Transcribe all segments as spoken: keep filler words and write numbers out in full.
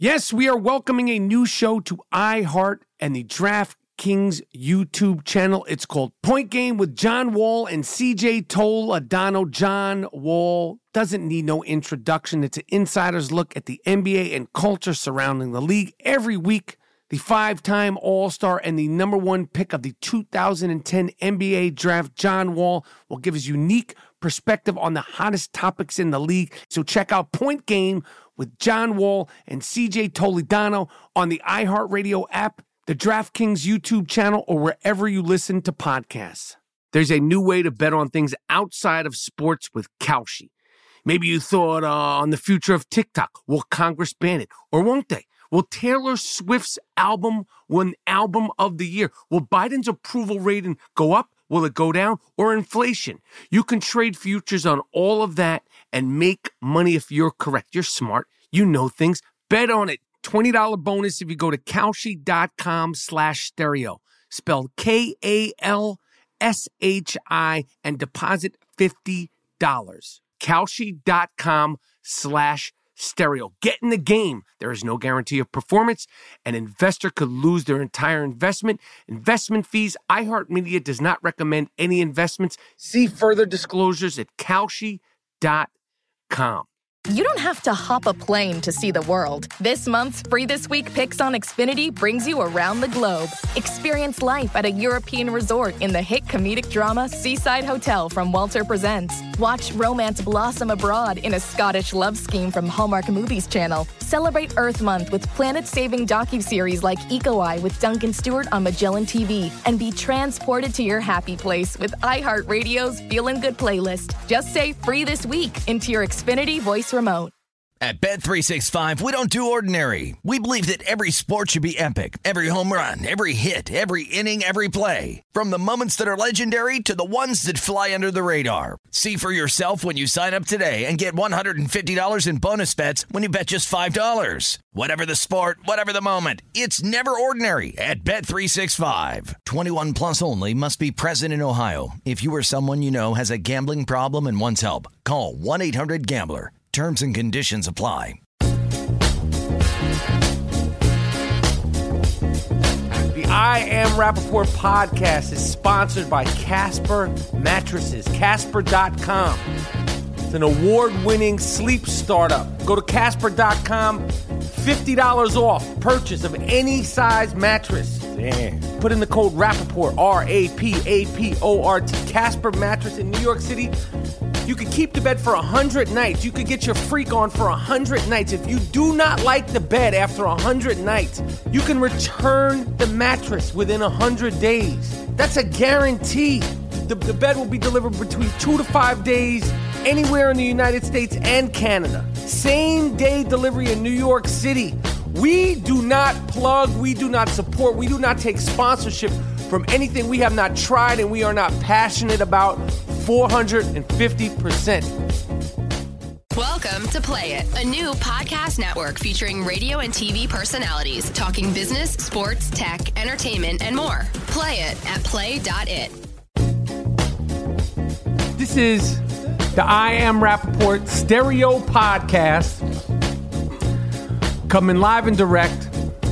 Yes, we are welcoming a new show to iHeart and the DraftKings YouTube channel. It's called Point Game with John Wall and C J Toledano. John Wall doesn't need no introduction. It's an insider's look at the N B A and culture surrounding the league. Every week, the five-time All-Star and the number one pick of the two thousand ten N B A draft, John Wall, will give his unique perspective on the hottest topics in the league. So check out Point Game with John Wall and C J Toledano on the iHeartRadio app, the DraftKings YouTube channel, or wherever you listen to podcasts. There's a new way to bet on things outside of sports with Kalshi. Maybe you thought uh, on the future of TikTok. Will Congress ban it? Or won't they? Will Taylor Swift's album win Album of the Year? Will Biden's approval rating go up? Will it go down? Or inflation? You can trade futures on all of that and make money if you're correct. You're smart. You know things. Bet on it. twenty dollars bonus if you go to Kalshi.com slash stereo. Spelled K A L S H I and deposit fifty dollars. Kalshi.com slash stereo. Get in the game. There is no guarantee of performance. An investor could lose their entire investment. Investment fees. iHeartMedia does not recommend any investments. See further disclosures at Kalshi dot com. You don't have to hop a plane to see the world. This month's Free This Week Picks on Xfinity brings you around the globe. Experience life at a European resort in the hit comedic drama Seaside Hotel from Walter Presents. Watch romance blossom abroad in a Scottish love scheme from Hallmark Movies Channel. Celebrate Earth Month with planet-saving docuseries like Eco Eye with Duncan Stewart on Magellan T V. And be transported to your happy place with iHeartRadio's Feelin' Good playlist. Just say Free This Week into your Xfinity voice remote. At Bet three sixty-five, we don't do ordinary. We believe that every sport should be epic. Every home run, every hit, every inning, every play. From the moments that are legendary to the ones that fly under the radar. See for yourself when you sign up today and get one hundred fifty dollars in bonus bets when you bet just five dollars. Whatever the sport, whatever the moment, it's never ordinary at Bet three sixty-five. twenty-one plus only. Must be present in Ohio. If you or someone you know has a gambling problem and wants help, call one eight hundred gambler. Terms and conditions apply. The I Am Rappaport podcast is sponsored by Casper Mattresses. Casper dot com. It's an award-winning sleep startup. Go to Casper dot com. fifty dollars off purchase of any size mattress. Damn. Put in the code Rappaport, R A P A P O R T. Casper Mattress in New York City. You could keep the bed for one hundred nights. You could get your freak on for one hundred nights. If you do not like the bed after one hundred nights, you can return the mattress within one hundred days. That's a guarantee. The, the bed will be delivered between two to five days anywhere in the United States and Canada. Same day delivery in New York City. We do not plug, we do not support, we do not take sponsorship from anything we have not tried and we are not passionate about. four hundred fifty percent. Welcome to Play It, a new podcast network featuring radio and T V personalities talking business, sports, tech, entertainment, and more. Play it at play dot it. This is the I Am Rappaport Stereo Podcast, coming live and direct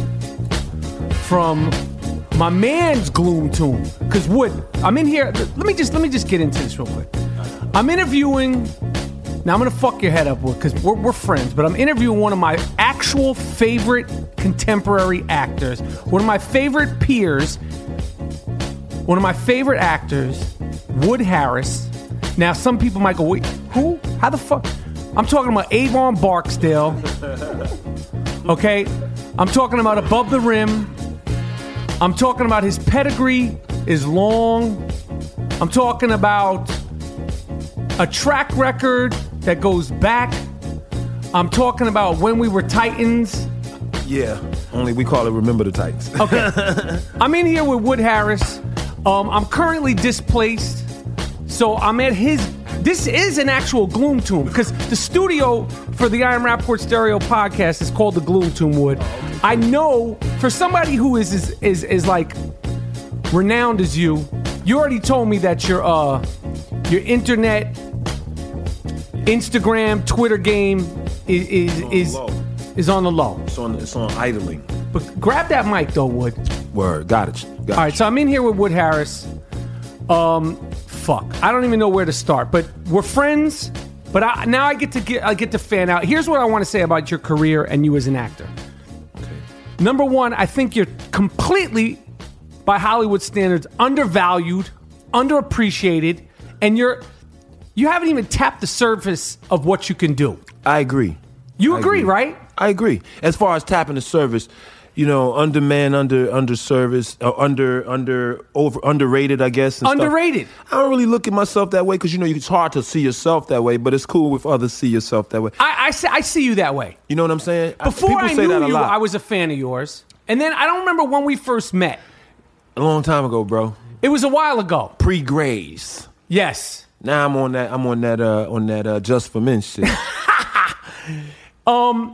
from my man's Gloom Tomb. Because Wood, I'm in here. Let me just let me just get into this real quick. I'm interviewing. Now I'm gonna fuck your head up, Wood, because we're, we're friends. But I'm interviewing one of my actual favorite contemporary actors, one of my favorite peers, one of my favorite actors, Wood Harris. Now some people might go, wait, who? How the fuck? I'm talking about Avon Barksdale. Okay, I'm talking about Above the Rim. I'm talking about his pedigree is long. I'm talking about a track record that goes back. I'm talking about When We Were Titans. Yeah, only we call it Remember the Titans. Okay. I'm in here with Wood Harris. Um, I'm currently displaced. So I'm at his... This is an actual Gloom Tomb, because the studio for the I Am Rappaport Stereo Podcast is called the Gloom Tomb, Wood. I know for somebody who is is is, is like renowned as you, you already told me that your uh your internet, Instagram, Twitter game is is, is is on the low. It's on, it's on idling. But grab that mic, though, Wood. Word. Got it. Got All right, so I'm in here with Wood Harris. Um, fuck. I don't even know where to start, but we're friends. But I, now I get to get I get to fan out. Here's what I want to say about your career and you as an actor. Okay. Number one, I think you're completely, by Hollywood standards, undervalued, underappreciated, and you're you haven't even tapped the surface of what you can do. I agree. You I agree, agree, right? I agree. As far as tapping the service, you know, undermanned, under under service, uh, under under over underrated, I guess. and Underrated. Stuff. I don't really look at myself that way because you know it's hard to see yourself that way, but it's cool if others see yourself that way. I, I, see, I see you that way. You know what I'm saying? Before People I say knew that a you, lot. I was a fan of yours. And then I don't remember when we first met. A long time ago, bro. It was a while ago. Pre-Grays. Yes. Now I'm on that. I'm on that. Uh, on that. Uh, Just for Men shit. um.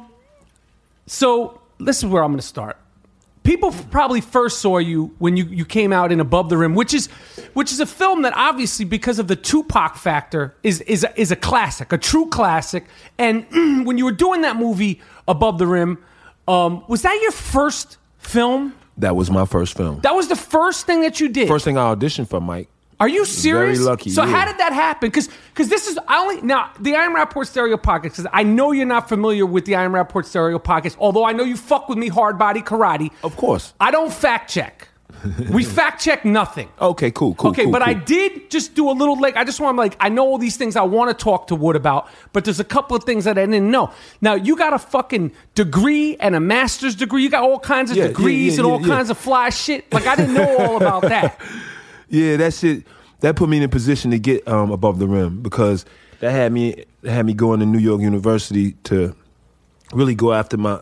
So this is where I'm going to start. People f- probably first saw you when you, you came out in Above the Rim, which is which is a film that obviously, because of the Tupac factor, is is a, is a classic, a true classic. And mm, when you were doing that movie Above the Rim, um, was that your first film? That was my first film. That was the first thing that you did. First thing I auditioned for, Mike. Are you serious? Very lucky. So yeah. how did that happen? Because because this is I only now the I Am Rapport Stereo Podcast. Because I know you're not familiar with the I Am Rapport Stereo Podcast. Although I know you fuck with me hard body karate. Of course. I don't fact check. We fact check nothing. Okay, cool, cool. Okay, cool, but cool. I did just do a little like I just want to like I know all these things I want to talk to Wood about, but there's a couple of things that I didn't know. Now you got a fucking degree and a master's degree. You got all kinds of Yeah, degrees yeah, yeah, and all yeah, yeah. kinds of fly shit. Like I didn't know all about that. Yeah, that shit. That put me in a position to get um, above the rim because that had me that had me going to New York University to really go after my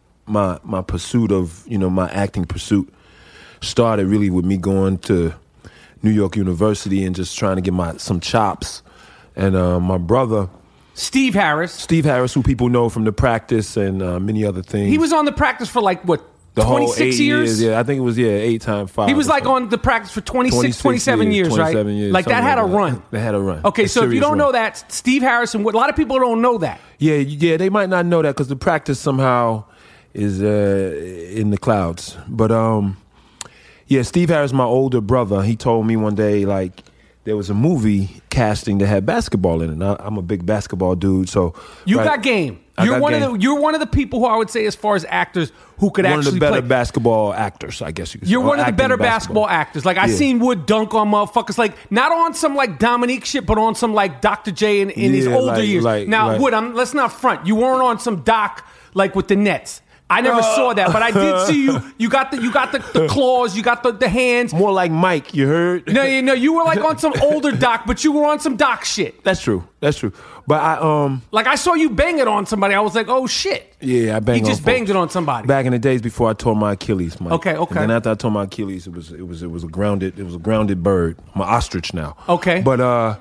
my my pursuit of you know my acting pursuit. Started really with me going to New York University and just trying to get my some chops. And uh, my brother Steve Harris. Steve Harris, who people know from The Practice and uh, many other things. He was on The Practice for like what? The twenty-six whole eight years? years? Yeah, I think it was, yeah, eight times five. He was like on The Practice for twenty-six, twenty-seven years, right? twenty-seven years, like that had like a run. They had a run. Okay, a so if you don't run. know that, Steve Harrison, a lot of people don't know that. Yeah, yeah, they might not know that because The Practice somehow is uh, in the clouds. But um, yeah, Steve Harris, my older brother, he told me one day, like, there was a movie casting that had basketball in it. And I, I'm a big basketball dude, so You right, got game. I You're got one game. of the you're one of the people who I would say, as far as actors, who could one actually of the better play. basketball actors, I guess you could say. You're or one of the acting better basketball. actors. Like I Yeah. seen Wood dunk on motherfuckers, like not on some like Dominique shit, but on some like Doctor J in, in his Yeah, older like- years. like- now, like- Wood, I'm, let's not front. You weren't on some Doc like with the Nets. I never Uh. saw that, but I did see you. You got the you got the, the claws, you got the, the hands. More like Mike, you heard? No, you know, you were like on some older Doc, but you were on some Doc shit. That's true. That's true. But I um Like I saw you bang it on somebody. I was like, oh shit. yeah, I banged You on just folks. banged it on somebody. Back in the days before I tore my Achilles, Mike. Okay, okay. And then after I tore my Achilles, it was it was it was a grounded it was a grounded bird. I'm an ostrich now. Okay. But uh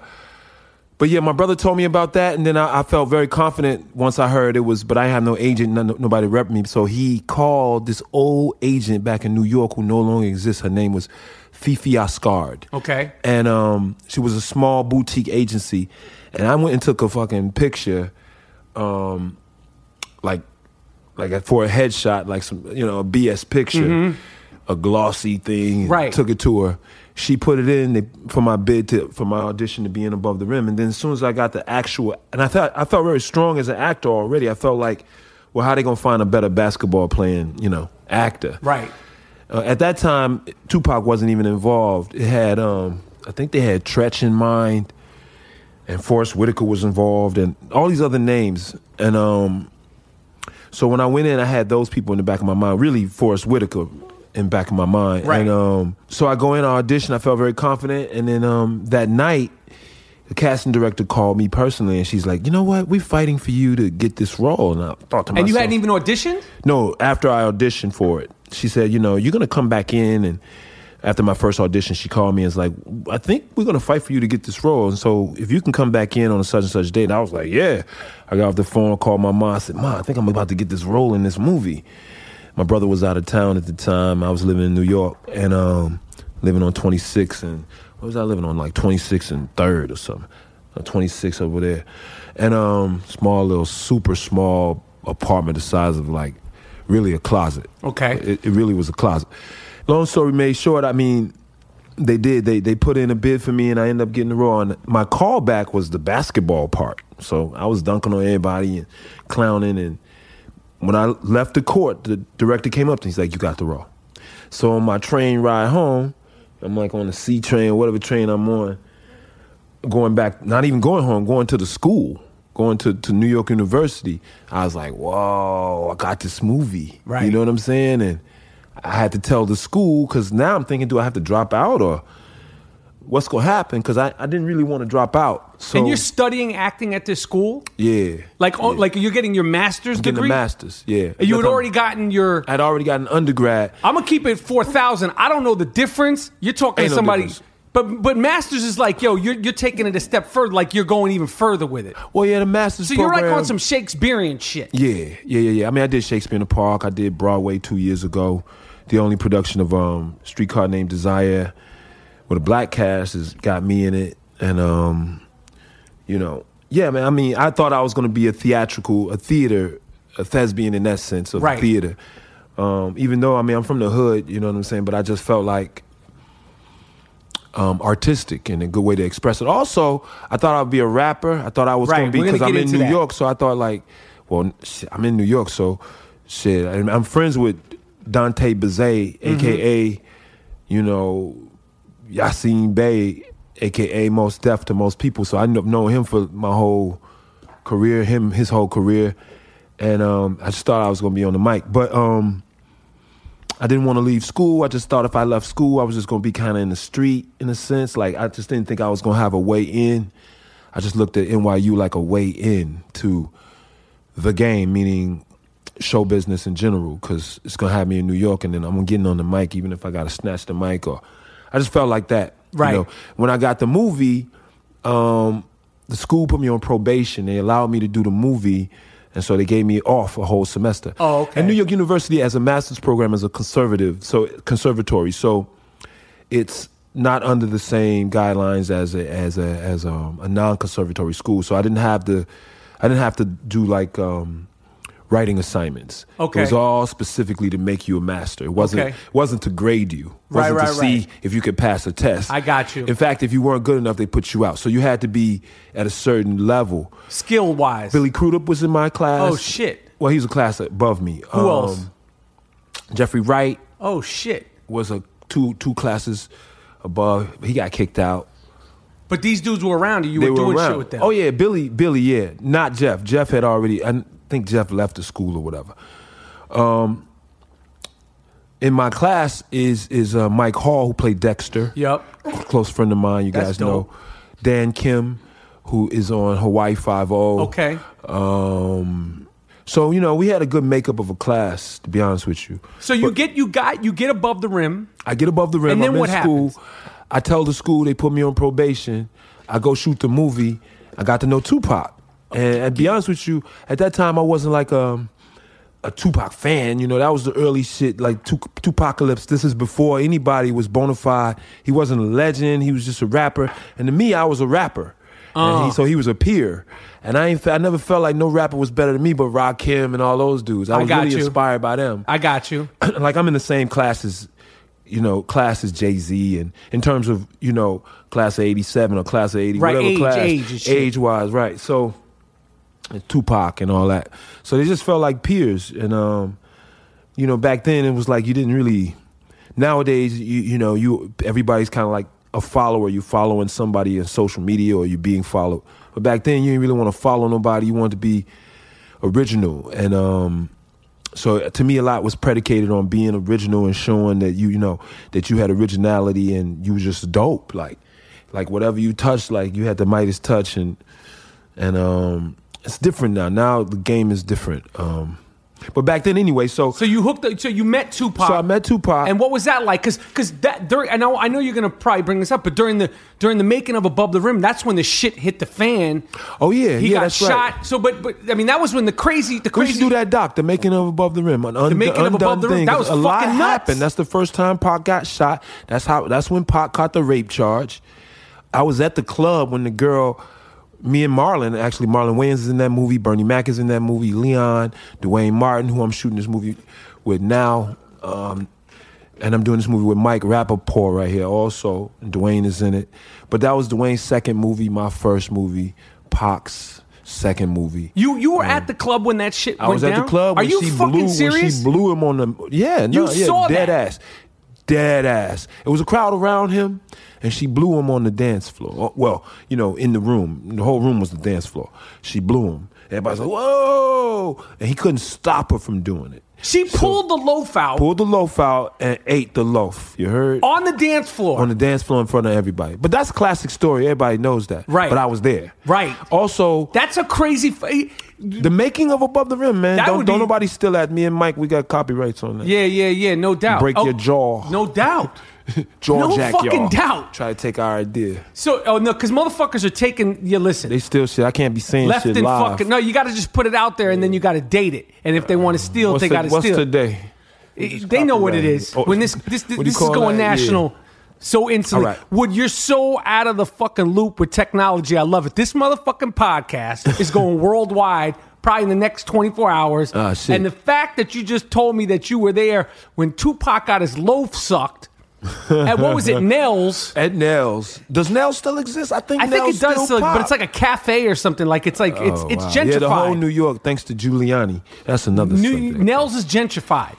But yeah, my brother told me about that, and then I, I felt very confident once I heard it was, but I had no agent, none, nobody rep me. So he called this old agent back in New York who no longer exists. Her name was Fifi Oscard. Okay. And um, she was a small boutique agency. And I went and took a fucking picture, um, like, like for a headshot, like some, you know, a B S picture, Mm-hmm. a glossy thing. Right. Took it to her. She put it in they, for my bid to for my audition to be in Above the Rim, and then as soon as I got the actual, and I thought I felt very strong as an actor already. I felt like, well, how they gonna find a better basketball playing, you know, actor? Right. Uh, at that time, Tupac wasn't even involved. It had, um, I think they had Tretch in mind, and Forrest Whitaker was involved, and all these other names. And um, so when I went in, I had those people in the back of my mind. Really, Forrest Whitaker in the back of my mind. Right. And um, so I go in, I audition. I felt very confident, and then um, that night, the casting director called me personally, and she's like, "You know what? We're fighting for you to get this role." And I thought to myself, And you hadn't even auditioned? no, after I auditioned for it, she said, you know, you're going to come back in. And after my first audition, she called me and was like, I think we're going to fight for you to get this role. And so if you can come back in on a such and such date. And I was like, yeah. I got off the phone, called my mom. I said, Mom, I think I'm about to get this role in this movie. My brother was out of town at the time. I was living in New York and um, living on twenty-six. And what was I living on? Like twenty-six and third or something. twenty-six over there. And um, small little, super small apartment the size of like really a closet. Okay. It, it really was a closet. Long story made short, I mean, they did. They they put in a bid for me, and I ended up getting the role. And my callback was the basketball part. So I was dunking on everybody and clowning. And when I left the court, the director came up to me. He's like, "You got the role." So on my train ride home, I'm like on the C train, whatever train I'm on, going back, not even going home, going to the school, going to, to New York University. I was like, whoa, I got this movie. Right. You know what I'm saying? And I had to tell the school, because now I'm thinking, do I have to drop out or what's going to happen? Because I, I didn't really want to drop out. So, and you're studying acting at this school? Yeah. Like yeah. Oh, like you're getting your master's getting degree? Getting a master's, yeah. And you had Look, already gotten your... I'd already gotten undergrad. I'm going to keep it four thousand. I don't know the difference. You're talking Ain't to no somebody... difference. But but master's is like, yo, you're you're taking it a step further, like you're going even further with it. Well, yeah, the master's So program, you're like on some Shakespearean shit. Yeah, yeah, yeah, yeah. I mean, I did Shakespeare in the Park. I did Broadway two years ago. The only production of um, Streetcar Named Desire with a black cast has got me in it. And, um, you know, yeah, man, I mean, I thought I was going to be a theatrical, a theater, a thespian in that sense of right. theater. Um, even though, I mean, I'm from the hood, you know what I'm saying? But I just felt like Um, artistic and a good way to express it. Also, I thought I'd be a rapper. I thought I was right. going to be, because I'm in New that. York, so I thought like, well, shit, I'm in New York, so shit. And I'm friends with Dante Bazay, mm-hmm. A K A, you know, Yassine Bey, A K A Most Def to most people. So I ended up knowing him for my whole career, him, his whole career. And um, I just thought I was going to be on the mic. But um, I didn't want to leave school. I just thought if I left school, I was just going to be kind of in the street in a sense. Like, I just didn't think I was going to have a way in. I just looked at N Y U like a way in to the game, meaning show business in general, because it's going to have me in New York, and then I'm getting on the mic even if I got to snatch the mic. Or I just felt like that. Right. You know? When I got the movie, um, the school put me on probation. They allowed me to do the movie, and so they gave me off a whole semester. Oh, okay. And New York University, as a master's program, is a conservative, so conservatory. So it's not under the same guidelines as a as a as a, a non-conservatory school. So I didn't have to, I didn't have to do like um, writing assignments. Okay. It was all specifically to make you a master. It wasn't Okay. it wasn't to grade you. It Right, wasn't right, to see right. if you could pass a test. I got you. In fact, if you weren't good enough, they put you out. So you had to be at a certain level. Skill wise. Billy Crudup was in my class. Oh shit. Well, he was a class above me. Who else? Jeffrey Wright Oh shit. was a two two classes above. He got kicked out. But these dudes were around you. You They were were doing around. shit with them. Oh yeah, Billy, Billy, yeah, not Jeff. Jeff had already. I think Jeff left the school or whatever. Um, in my class is is uh, Mike Hall, who played Dexter. Yep. Close friend of mine. You That's guys dope. know. Dan Kim, who is on Hawaii Five-O. Okay. Um, so you know we had a good makeup of a class, to be honest with you. So you But get you got you get above the rim. I get above the rim. And then I'm what in school. happens? I tell the school they put me on probation. I go shoot the movie. I got to know Tupac. And, and to be honest with you, at that time I wasn't like a, a Tupac fan. You know, that was the early shit, like Tup- Tupacalypse. This is before anybody was bona fide. He wasn't a legend. He was just a rapper. And to me, I was a rapper. And Uh. he, so he was a peer. And I ain't, fe- I never felt like no rapper was better than me but Rakim and all those dudes. I I was got really you. inspired by them. I got you. Like I'm in the same class as, you know, class as Jay-Z, and in terms of, you know, class of eighty-seven or class of eighty, Right, whatever age, class, age and shit. age-wise, right. So, and Tupac and all that. So they just felt like peers. And, um, you know, back then it was like you didn't really, nowadays, you, you know, you everybody's kind of like a follower. You're following somebody in social media or you're being followed. But back then you didn't really want to follow nobody. You wanted to be original. And, um, so to me, a lot was predicated on being original and showing that you, you know, that you had originality and you were just dope. Like, like whatever you touched, like you had the Midas touch, and and um, it's different now. Now the game is different. Um, but back then, anyway. So So you hooked. up- So you met Tupac. so I met Tupac. And what was that like? Because because that during I know I know you're gonna probably bring this up, but during the during the making of Above the Rim, that's when the shit hit the fan. oh yeah, He yeah, got that's shot. right. So but but I mean that was when the crazy the We crazy should do that doc, the making of Above the Rim, an un- The Making of undone Above the Rim. thing. That was a lot fucking nuts. happened. That's the first time Pac got shot. That's how. That's when Pac caught the rape charge. I was at the club when the girl me and Marlon, actually Marlon Wayans is in that movie, Bernie Mac is in that movie, Leon, Dwayne Martin, who I'm shooting this movie with now, um, and I'm doing this movie with Mike Rappaport right here also, and Dwayne is in it. But that was Dwayne's second movie, my first movie, Pac's second movie. You you were um, at the club when that shit I went was down? at the club Are when you she fucking blew, serious? when she blew him on the, yeah, no, You yeah, saw dead that? ass. Dead ass. It was a crowd around him, and she blew him on the dance floor. Well, you know, in the room. The whole room was the dance floor. She blew him. Everybody's like, whoa! And he couldn't stop her from doing it. She pulled so, the loaf out. Pulled the loaf out and ate the loaf. You heard? On the dance floor. On the dance floor in front of everybody. But that's a classic story. Everybody knows that. Right. But I was there. Right. Also, that's a crazy... F- the making of Above the Rim, man. That Don't, would don't be- nobody steal that. Me and Mike, we got copyrights on that. Yeah, yeah, yeah, no doubt. Break oh, your jaw. No doubt. Jaw no jack fucking y'all. doubt. Try to take our idea. So, oh no, because motherfuckers are taking, yeah, listen. They still shit. I can't be saying left shit and live. fucking, no, you got to just put it out there and then you got to date it. And if they want to steal it, What's they the- got to what's steal it. today? It- They know what it is. Oh, When this this, this, what do you this is call going that? national Yeah. so instantly. All right. Would you're so out of the fucking loop with technology. I love it. This motherfucking podcast is going worldwide probably in the next twenty-four hours. Ah, shit. And the fact that you just told me that you were there when Tupac got his loaf sucked at, what was it, Nels? At Nels. Does Nels still exist? I think I think Nels it does, still still, but pop. it's like a cafe or something. Like it's like it's Oh, it's wow. gentrified. Yeah, the whole New York, thanks to Giuliani. That's another New, subject. Nels is gentrified.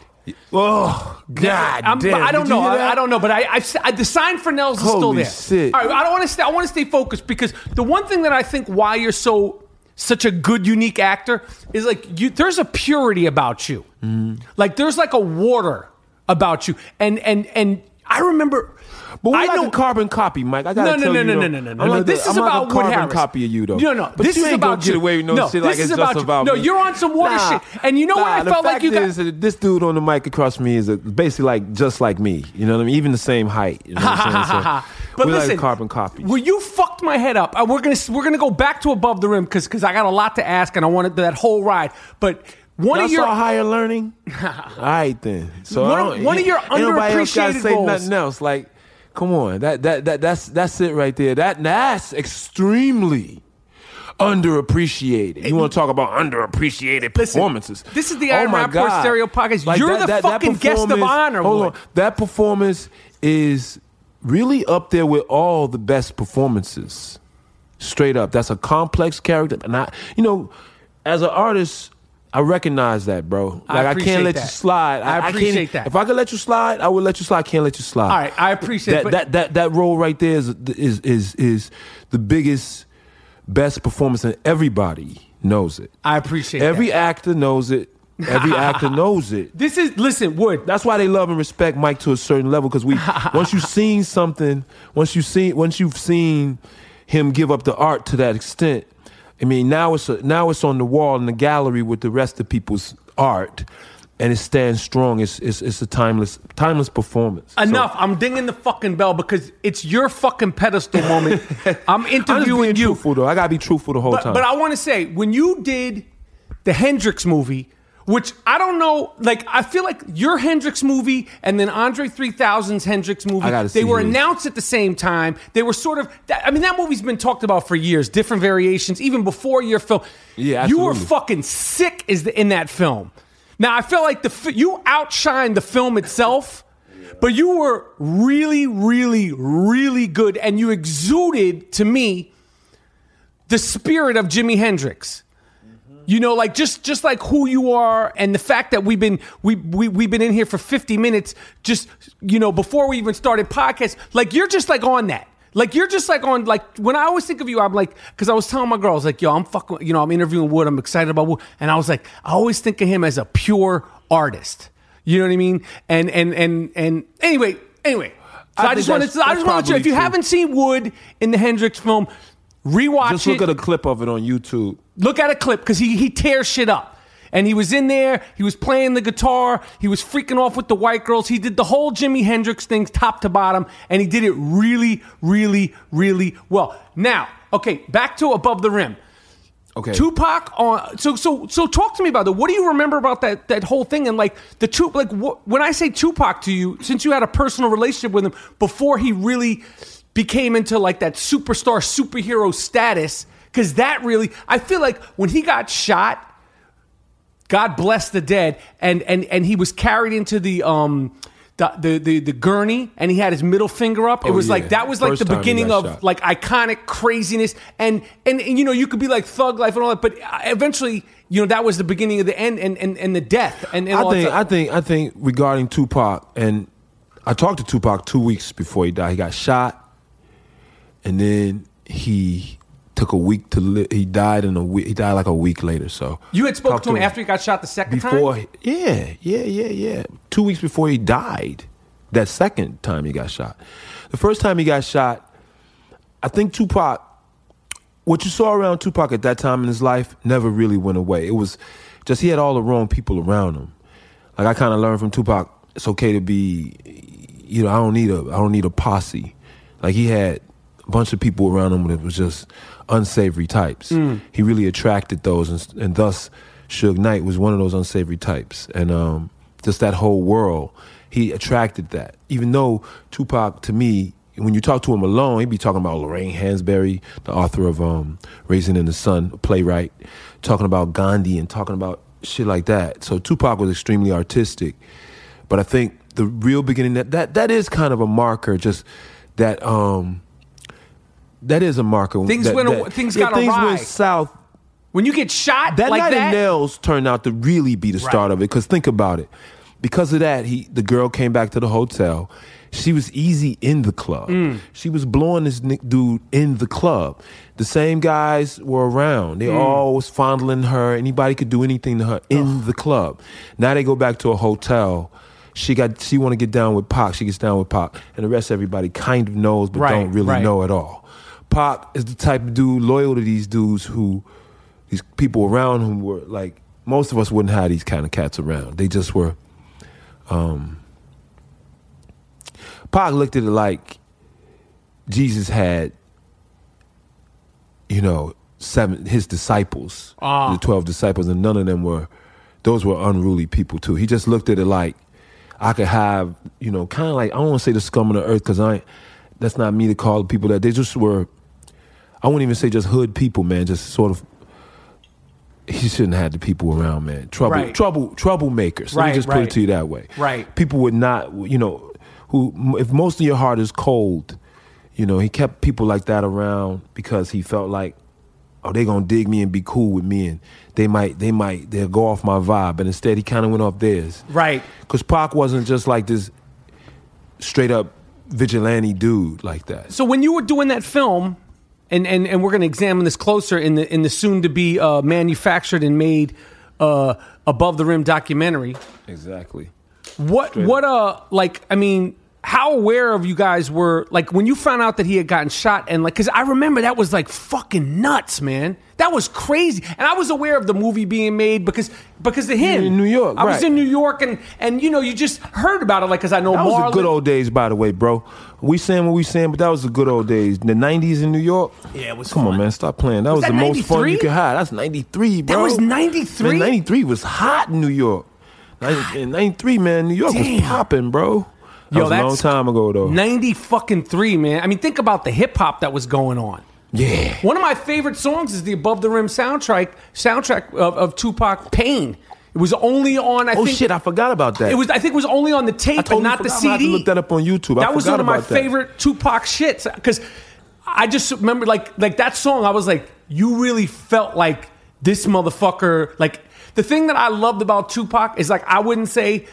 Oh, God I'm- damn. I don't Did you know. hear that? I, I don't know, but I, I, I the sign for Nels is still Holy there. shit. All right, I don't want to stay. I want to stay focused because the one thing that I think why you're so such a good, unique actor is like you. There's a purity about you. Mm. Like there's like a water about you, and and and I remember. But we I like know- a carbon copy, Mike. I gotta No, no, tell no, you. no, though, no, no, no, I'm no, like no. This the- is I'm about like a Wood carbon Harris. copy of you, though. No, no. But This you is ain't about gonna get you. away with no, No, shit this like is it's about just you. about No, me. you're on some water Nah, shit. And you know what? nah, I the felt like fact you got. is that this dude on the mic across from me is a, basically like just like me. You know what I mean? Even the same height. You know what I'm saying? So But we listen, like carbon copies. Well, you fucked my head up. Uh, we're gonna we're gonna go back to Above the Rim because because I got a lot to ask and I wanted that whole ride. But one Y'all of your saw Higher Learning? All right then. So One I of- don't- one of your ain't nobody else gotta underappreciated say roles. nothing else. Like, come on, that that that that's that's it right there. That that's extremely underappreciated. You want to talk about underappreciated Listen, performances? this is the Oh Iron my Rapport God. Stereo Podcast. You're the fucking guest of performance- honor, Hold boy. on, that performance is really up there with all the best performances. Straight up, that's a complex character, and I, you know, as an artist, I recognize that, bro. I Like I, appreciate can't let that. you slide. I can't- appreciate that. If I could let you slide, I would let you slide. I can't let you slide. All right, I appreciate that. but- that that that role right there is is is is the biggest, best performance, and everybody knows it. I appreciate Every that. actor knows it. Every actor knows it. This is listen, Wood. That's why they love and respect Mike to a certain level, because we once you've seen something, once you seen once you've seen him give up the art to that extent. I mean, now it's a, now it's on the wall in the gallery with the rest of people's art, and it stands strong. It's it's, it's a timeless timeless performance. So- Enough. I'm dinging the fucking bell because it's your fucking pedestal moment. I'm I'm just interviewing being you. truthful though. I gotta be truthful the whole But, time. but I want to say, when you did the Hendrix movie, which I don't know, like I feel like your Hendrix movie and then Andre three thousand's Hendrix movie, I gotta they see were his. announced at the same time. They were sort of, I mean, that movie's been talked about for years, different variations, even before your film. Yeah, you were absolutely. fucking sick is the, in that film. Now I feel like the fi- you outshined the film itself. But you were really, really, really good, and you exuded to me the spirit of Jimi Hendrix. You know, like just just like who you are, and the fact that we've been we we we've been in here for fifty minutes, just you know, before we even started podcast. Like you're just like on that. Like you're just like on like when I always think of you, I'm like because I was telling my girls like, yo, I'm fucking, you know, I'm interviewing Wood, I'm excited about Wood, and I was like, I always think of him as a pure artist. You know what I mean? And and and and anyway, anyway. So I I, think just wanted that's- to I that's just wanted to probably if you true. haven't seen Wood in the Hendrix film, rewatch just it. look at a clip of it on YouTube. Look at a clip because he he tears shit up. And he was in there, he was playing the guitar, he was freaking off with the white girls. He did the whole Jimi Hendrix thing top to bottom, and he did it really, really, really well. Now, okay, back to Above the Rim. Okay. Tupac on so so so talk to me about that. What do you remember about that that whole thing? And like the two like what, when I say Tupac to you, since you had a personal relationship with him before he really became into like that superstar superhero status, because that really, I feel like when he got shot, God bless the dead, and and and he was carried into the um the the the, the gurney, and he had his middle finger up. It Oh, was yeah. like that was like First the time he beginning got of shot. like iconic craziness, and, and and you know you could be like thug life and all that, but eventually you know that was the beginning of the end and and, and the death. And, and I all think that I think I think regarding Tupac, and I talked to Tupac two weeks before he died. He got shot, and then he took a week to live. He died in a week. He died like a week later. So You had spoken talked to him after he got shot the second before. time? Yeah, yeah, yeah, yeah. Two weeks before he died. That second time he got shot. The first time he got shot, I think Tupac. What you saw around Tupac at that time in his life never really went away. It was just he had all the wrong people around him. Like I kind of learned from Tupac, it's okay to be, you know, I don't need a, I don't need a posse. Like he had a bunch of people around him that was just unsavory types. Mm. He really attracted those, and, and thus Suge Knight was one of those unsavory types. And um, just that whole world, he attracted that. Even though Tupac, to me, when you talk to him alone, he'd be talking about Lorraine Hansberry, the author of um, Raisin in the Sun, a playwright, talking about Gandhi and talking about shit like that. So Tupac was extremely artistic. But I think the real beginning, that that, that is kind of a marker, just that um, that is a marker. Things that, went, that, things yeah, got things awry. went south. When you get shot That like Night that, in Nails turned out to really be the start Right. of it. Because think about it. Because of that, he the girl came back to the hotel. She was easy in the club. Mm. She was blowing this Nick dude in the club. The same guys were around. They Mm. all was fondling her. Anybody could do anything to her in the club. Now they go back to a hotel. She got she want to get down with Pac. She gets down with Pac, and the rest of everybody kind of knows, but Right, don't really right. know at all. Pac is the type of dude loyal to these dudes who, these people around whom were like, most of us wouldn't have these kind of cats around. They just were. Um, Pac looked at it like Jesus had, you know, seven his disciples, Ah. the twelve disciples, and none of them were. Those were unruly people too. He just looked at it like I could have, you know, kind of like I don't want to say the scum of the earth because I, ain't, that's not me to call the people that they just were. I wouldn't even say just hood people, man. Just sort of. He shouldn't have had the people around, man. Trouble, Right. trouble, troublemakers. Let Right, me just put right. it to you that way. Right. People would not, you know, who if most of your heart is cold, you know, he kept people like that around because he felt like, oh, they gonna dig me and be cool with me, and they might, they might, they'll go off my vibe. But instead, he kind of went off theirs. Right. Because Pac wasn't just like this straight up vigilante dude like that. So when you were doing that film, and, and, and we're going to examine this closer in the in the soon to be uh, manufactured and made uh, Above the Rim documentary. Exactly. What Straight what uh like I mean, how aware of you guys were like when you found out that he had gotten shot, and like because I remember that was like fucking nuts, man. That was crazy, and I was aware of the movie being made because because of him in New York, I was right. in New York, and and you know you just heard about it like because I know That was Marlon. the good old days, by the way, bro. We saying what we saying, but that was the good old days. The nineties in New York. Yeah, it was Come fun. on, man, stop playing. That was, that the most fun ninety-three? you could have. That's ninety-three, bro. That was ninety-three? Man, ninety-three was hot in New York. ninety, in ninety-three, man, New York Damn. was popping, bro. That Yo, was a long that's time ago, though. ninety fucking three, man. I mean, think about the hip hop that was going on. Yeah. One of my favorite songs is the Above the Rim soundtrack soundtrack of, of Tupac, Pain. It was only on. I Oh think shit, I forgot about that. it was. I think it was only on the I tape, but totally not the forgot. C D. I'm gonna have to look that up on YouTube. I That was forgot one of my about that. favorite Tupac shits because I just remember like like that song. I was like, you really felt like this motherfucker. Like the thing that I loved about Tupac is like I wouldn't say.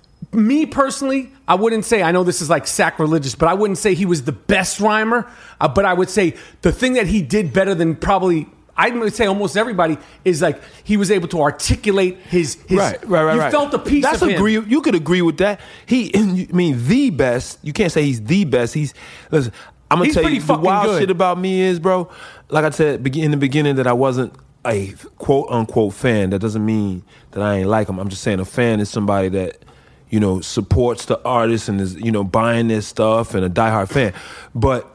Me personally, I wouldn't say, I know this is like sacrilegious, but I wouldn't say he was the best rhymer. Uh, but I would say the thing that he did better than probably, I would say almost everybody, is like he was able to articulate his, his Right, right, right. you right. felt a piece That's of him. agree. You could agree with that. He, I mean, the best. You can't say he's the best. He's listen. I'm gonna He's tell pretty you the fucking wild good. shit about me is, bro. Like I said be- in the beginning, that I wasn't a quote unquote fan. That doesn't mean that I ain't like him. I'm just saying a fan is somebody that, you know, supports the artist and is, you know, buying their stuff and a diehard fan. But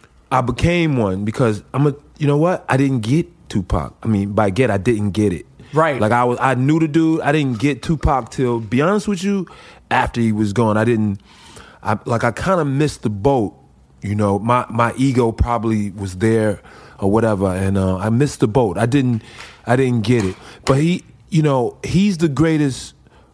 I became one because I'm a, you know what? I didn't get Tupac. I mean, by get, I didn't get it. Right. Like I was, I knew the dude. I didn't get Tupac till, be honest with you, after he was gone. I didn't, I, like I kind of missed the boat. You know, my, my ego probably was there or whatever, and uh, I missed the boat. I didn't, I didn't get it. But he, you know, he's the greatest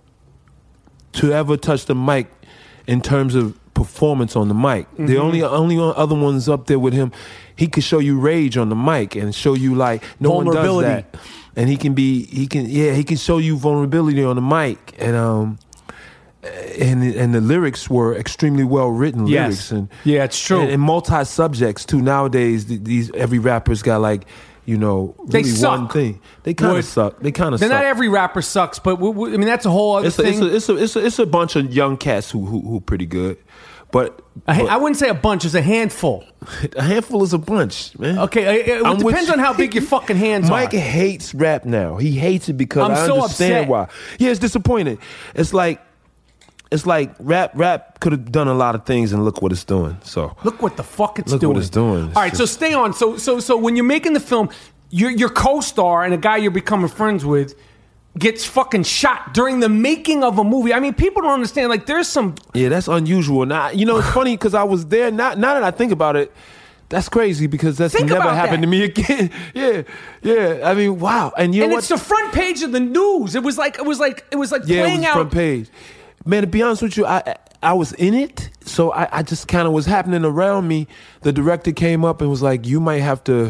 to ever touch the mic in terms of performance on the mic. Mm-hmm. The only only other ones up there with him, he could show you rage on the mic and show you like no one does that. And he can be, he can, yeah, he can show you vulnerability on the mic, and um, and and the lyrics were extremely well written yes. lyrics, and yeah, it's true, and, and multi subjects too. Nowadays, these every rapper's got like, you know, really they suck. one thing. They kind of suck. They kind of suck. Not every rapper sucks, but we, we, I mean that's a whole other it's a, thing. It's a, it's a it's a it's a bunch of young cats who who who pretty good. But, a, but I wouldn't say a bunch. It's a handful. A handful is a bunch, man. Okay, it, it depends on how big your fucking hands Mike are. Mike hates rap now. He hates it because I'm I so understand upset. why. Yeah, it's disappointing. It's like it's like rap. Rap could have done a lot of things, and look what it's doing. So look what the fuck it's look doing. Look what it's doing. It's All right, just, so stay on. So so so when you're making the film, your your co-star and a guy you're becoming friends with gets fucking shot during the making of a movie. I mean, people don't understand. Like, there's some... Yeah, that's unusual. Now, you know, it's funny because I was there. Now, now that I think about it, that's crazy because that's think never happened that. to me again. yeah, yeah. I mean, wow. And you know and what? It's the front page of the news. It was like, it was like, it was like yeah, playing it was out... front page. Man, to be honest with you, I I was in it, so I, I just kind of was happening around me. The director came up and was like, you might have to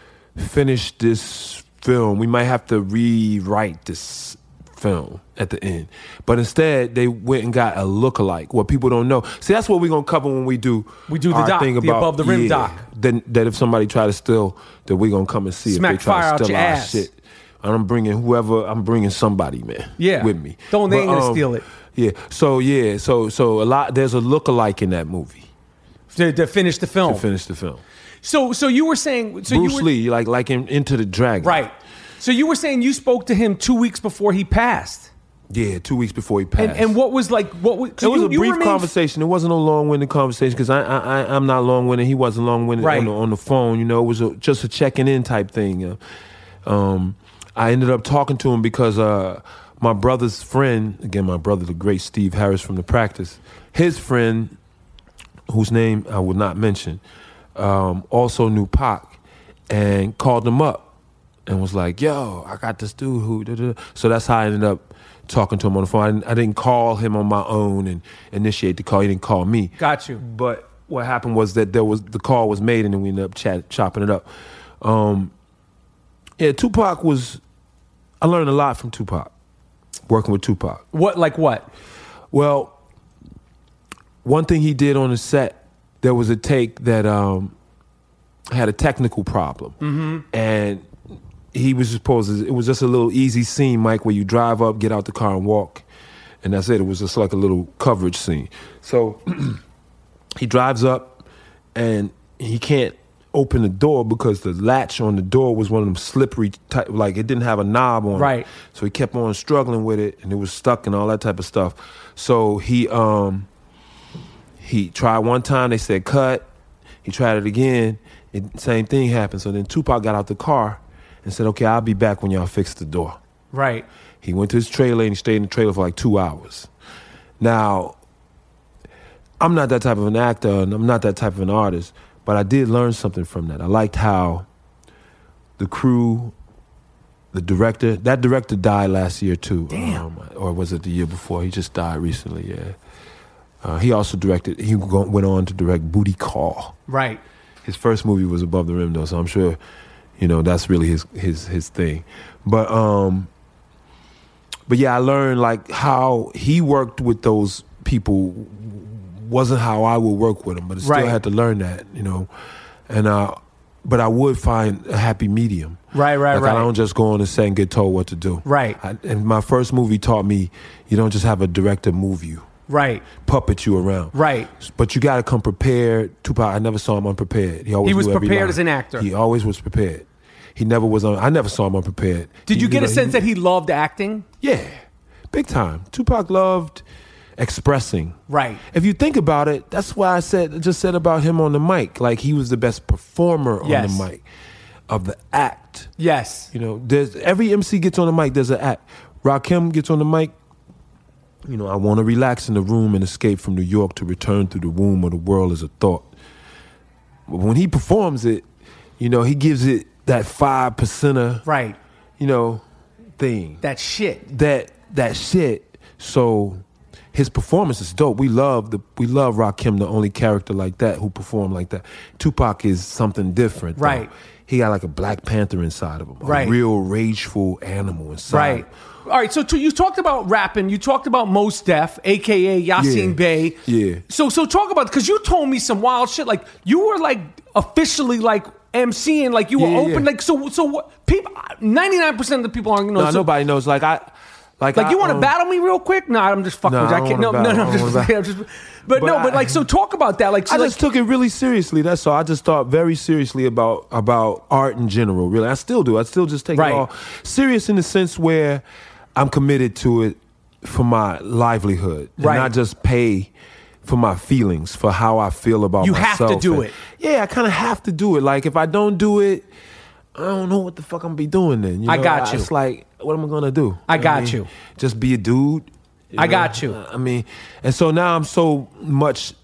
finish this film. We might have to rewrite this film at the end. But instead, they went and got a lookalike. What people don't know. See, that's what we're going to cover when we do We do the our doc, thing the about, Above the Rim yeah, doc. That, that if somebody try to steal, that we're going to come and see Smack if they try fire out to steal your our ass. shit. And I'm bringing whoever, I'm bringing somebody, man, Yeah. with me. Don't, they But, ain't going to um, steal it. Yeah, so yeah, so so a lot, there's a lookalike in that movie. To, to finish the film. To finish the film. So so you were saying... So Bruce you were, Lee, like like in Into the Dragon. Right. So you were saying you spoke to him two weeks before he passed. Yeah, two weeks before he passed. And, and what was like, what was... It was you, a you brief remained- conversation. It wasn't a long-winded conversation because I, I, I, I'm not long-winded. He wasn't long-winded Right. on, the, on the phone. You know, it was a, just a checking-in type thing. Uh, um, I ended up talking to him because uh, my brother's friend, again, my brother, the great Steve Harris from The Practice, his friend, whose name I will not mention, um, also knew Pac and called him up and was like, yo, I got this dude who... Da, da. So that's how I ended up talking to him on the phone. I didn't, I didn't call him on my own and initiate the call. He didn't call me. Got you. But what happened was that there was the call was made and then we ended up chat, chopping it up. Um, yeah, Tupac was... I learned a lot from Tupac, working with Tupac. What, like what? Well, one thing he did on the set, there was a take that um, had a technical problem. Mm-hmm. And he was supposed to, it was just a little easy scene, Mike, where you drive up, get out the car and walk. And that's it. It was just like a little coverage scene. So he drives up and he can't open the door because the latch on the door was one of them slippery type, like it didn't have a knob on Right. it. So he kept on struggling with it and it was stuck and all that type of stuff. So he um he tried one time, they said cut. He tried it again, it, same thing happened. So then Tupac got out the car and said, okay, I'll be back when y'all fix the door. Right. He went to his trailer and he stayed in the trailer for like two hours. Now, I'm not that type of an actor and I'm not that type of an artist, but I did learn something from that. I liked how the crew, the director, that director died last year too. Damn. Um, or was it the year before? He just died recently, yeah. Uh, he also directed, he go, went on to direct Booty Call. Right. His first movie was Above the Rim though, so I'm sure, you know, that's really his his his thing. But um But yeah, I learned like how he worked with those people wasn't how I would work with them, but I still Right. had to learn that, you know. And uh, but I would find a happy medium. Right, right, like right. I don't just go on the set and get told what to do. Right. I, and my first movie taught me you don't just have a director move you, Right. puppet you around. Right. But you got to come prepared. Tupac, I never saw him unprepared. He always He was knew every prepared line. as an actor. He always was prepared. He never was on. I never saw him unprepared. Did He- you get know, a sense he- that he loved acting? Yeah, big time. Tupac loved expressing. Right. If you think about it, that's why I said just said about him on the mic. Like he was the best performer on Yes. the mic of the act. Yes. You know, there's every M C gets on the mic. There's an act. Rakim gets on the mic. You know, I want to relax in the room and escape from New York to return through the womb of the world as a thought. But when he performs it, You know, he gives it that five percenter, right? You know, thing. That shit. That that shit. So his performance is dope. We love the we love Rakim, the only character like that who performed like that. Tupac is something different, though. Right? He got like a Black Panther inside of him, a right? Real rageful animal inside. Right. All right, so to, you talked about rapping. You talked about Mos Def, a k a. Yasin yeah. Bey. Yeah. So so talk about, because you told me some wild shit. Like, you were, like, officially, like, MCing. Like, you were yeah, open. Yeah. Like, so so what? People, ninety-nine percent of the people aren't going to know. No, so, nobody knows. Like, I... Like, like I, you want to um, battle me real quick? No, I'm just fucking no, with you. I I can't. don't No, no, wanna no. battle. I'm I just, don't I'm just, but, But no, I- but like, so talk about that. Like, so I like, just took it really seriously. That's all. I just thought very seriously about about art in general. Really, I still do. I still just take Right. it all serious in the sense where I'm committed to it for my livelihood, and Right. not just pay for my feelings, for how I feel about You have myself. to do And- it. Yeah, I kind of have to do it. Like if I don't do it, I don't know what the fuck I'm gonna be doing then. You I know? got you. It's like, what am I gonna do? I know got what mean? you. Just be a dude. you I know? got you. I mean, and so now I'm so much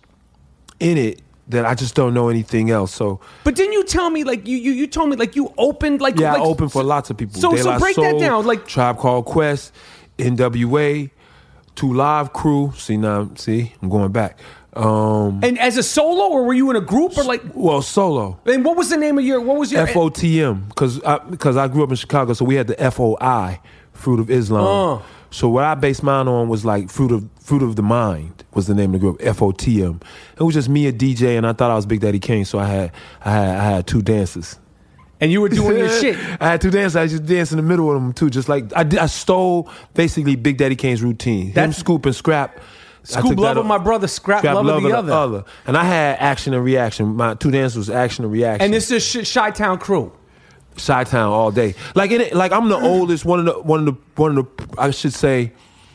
in it that I just don't know anything else. So but didn't you tell me, like, you you, you told me, like, you opened, like, yeah, like, I open for lots of people. So De so La break that Soul, down, like. Tribe Called Quest, N W A, Two Live Crew. See now, see, I'm going back. Um, And as a solo, or were you in a group, or like? well, solo. And what was the name of your? What was your? F O T M, because I, because I grew up in Chicago, so we had the F O I, Fruit of Islam. Uh. So what I based mine on was like Fruit of Fruit of the Mind was the name of the group, F O T M. It was just me, a D J, and I thought I was Big Daddy Kane, so I had I had I had two dancers. And you were doing your shit. I had two dancers. I just danced in the middle of them too, just like I did, I stole basically Big Daddy Kane's routine. Him, That's- Scoop, and Scrap. I Scoop took love that of o- my brother, Scrap, Scrap love, of the other. other. And I had action and reaction. My two dancers was action and reaction. And this is Sh- Chi-Town crew. Chi-Town all day. Like in it, like I'm the oldest, one of the one of the one of the I should say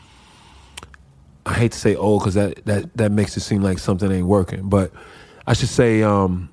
I hate to say old because that, that that makes it seem like something ain't working, but I should say um,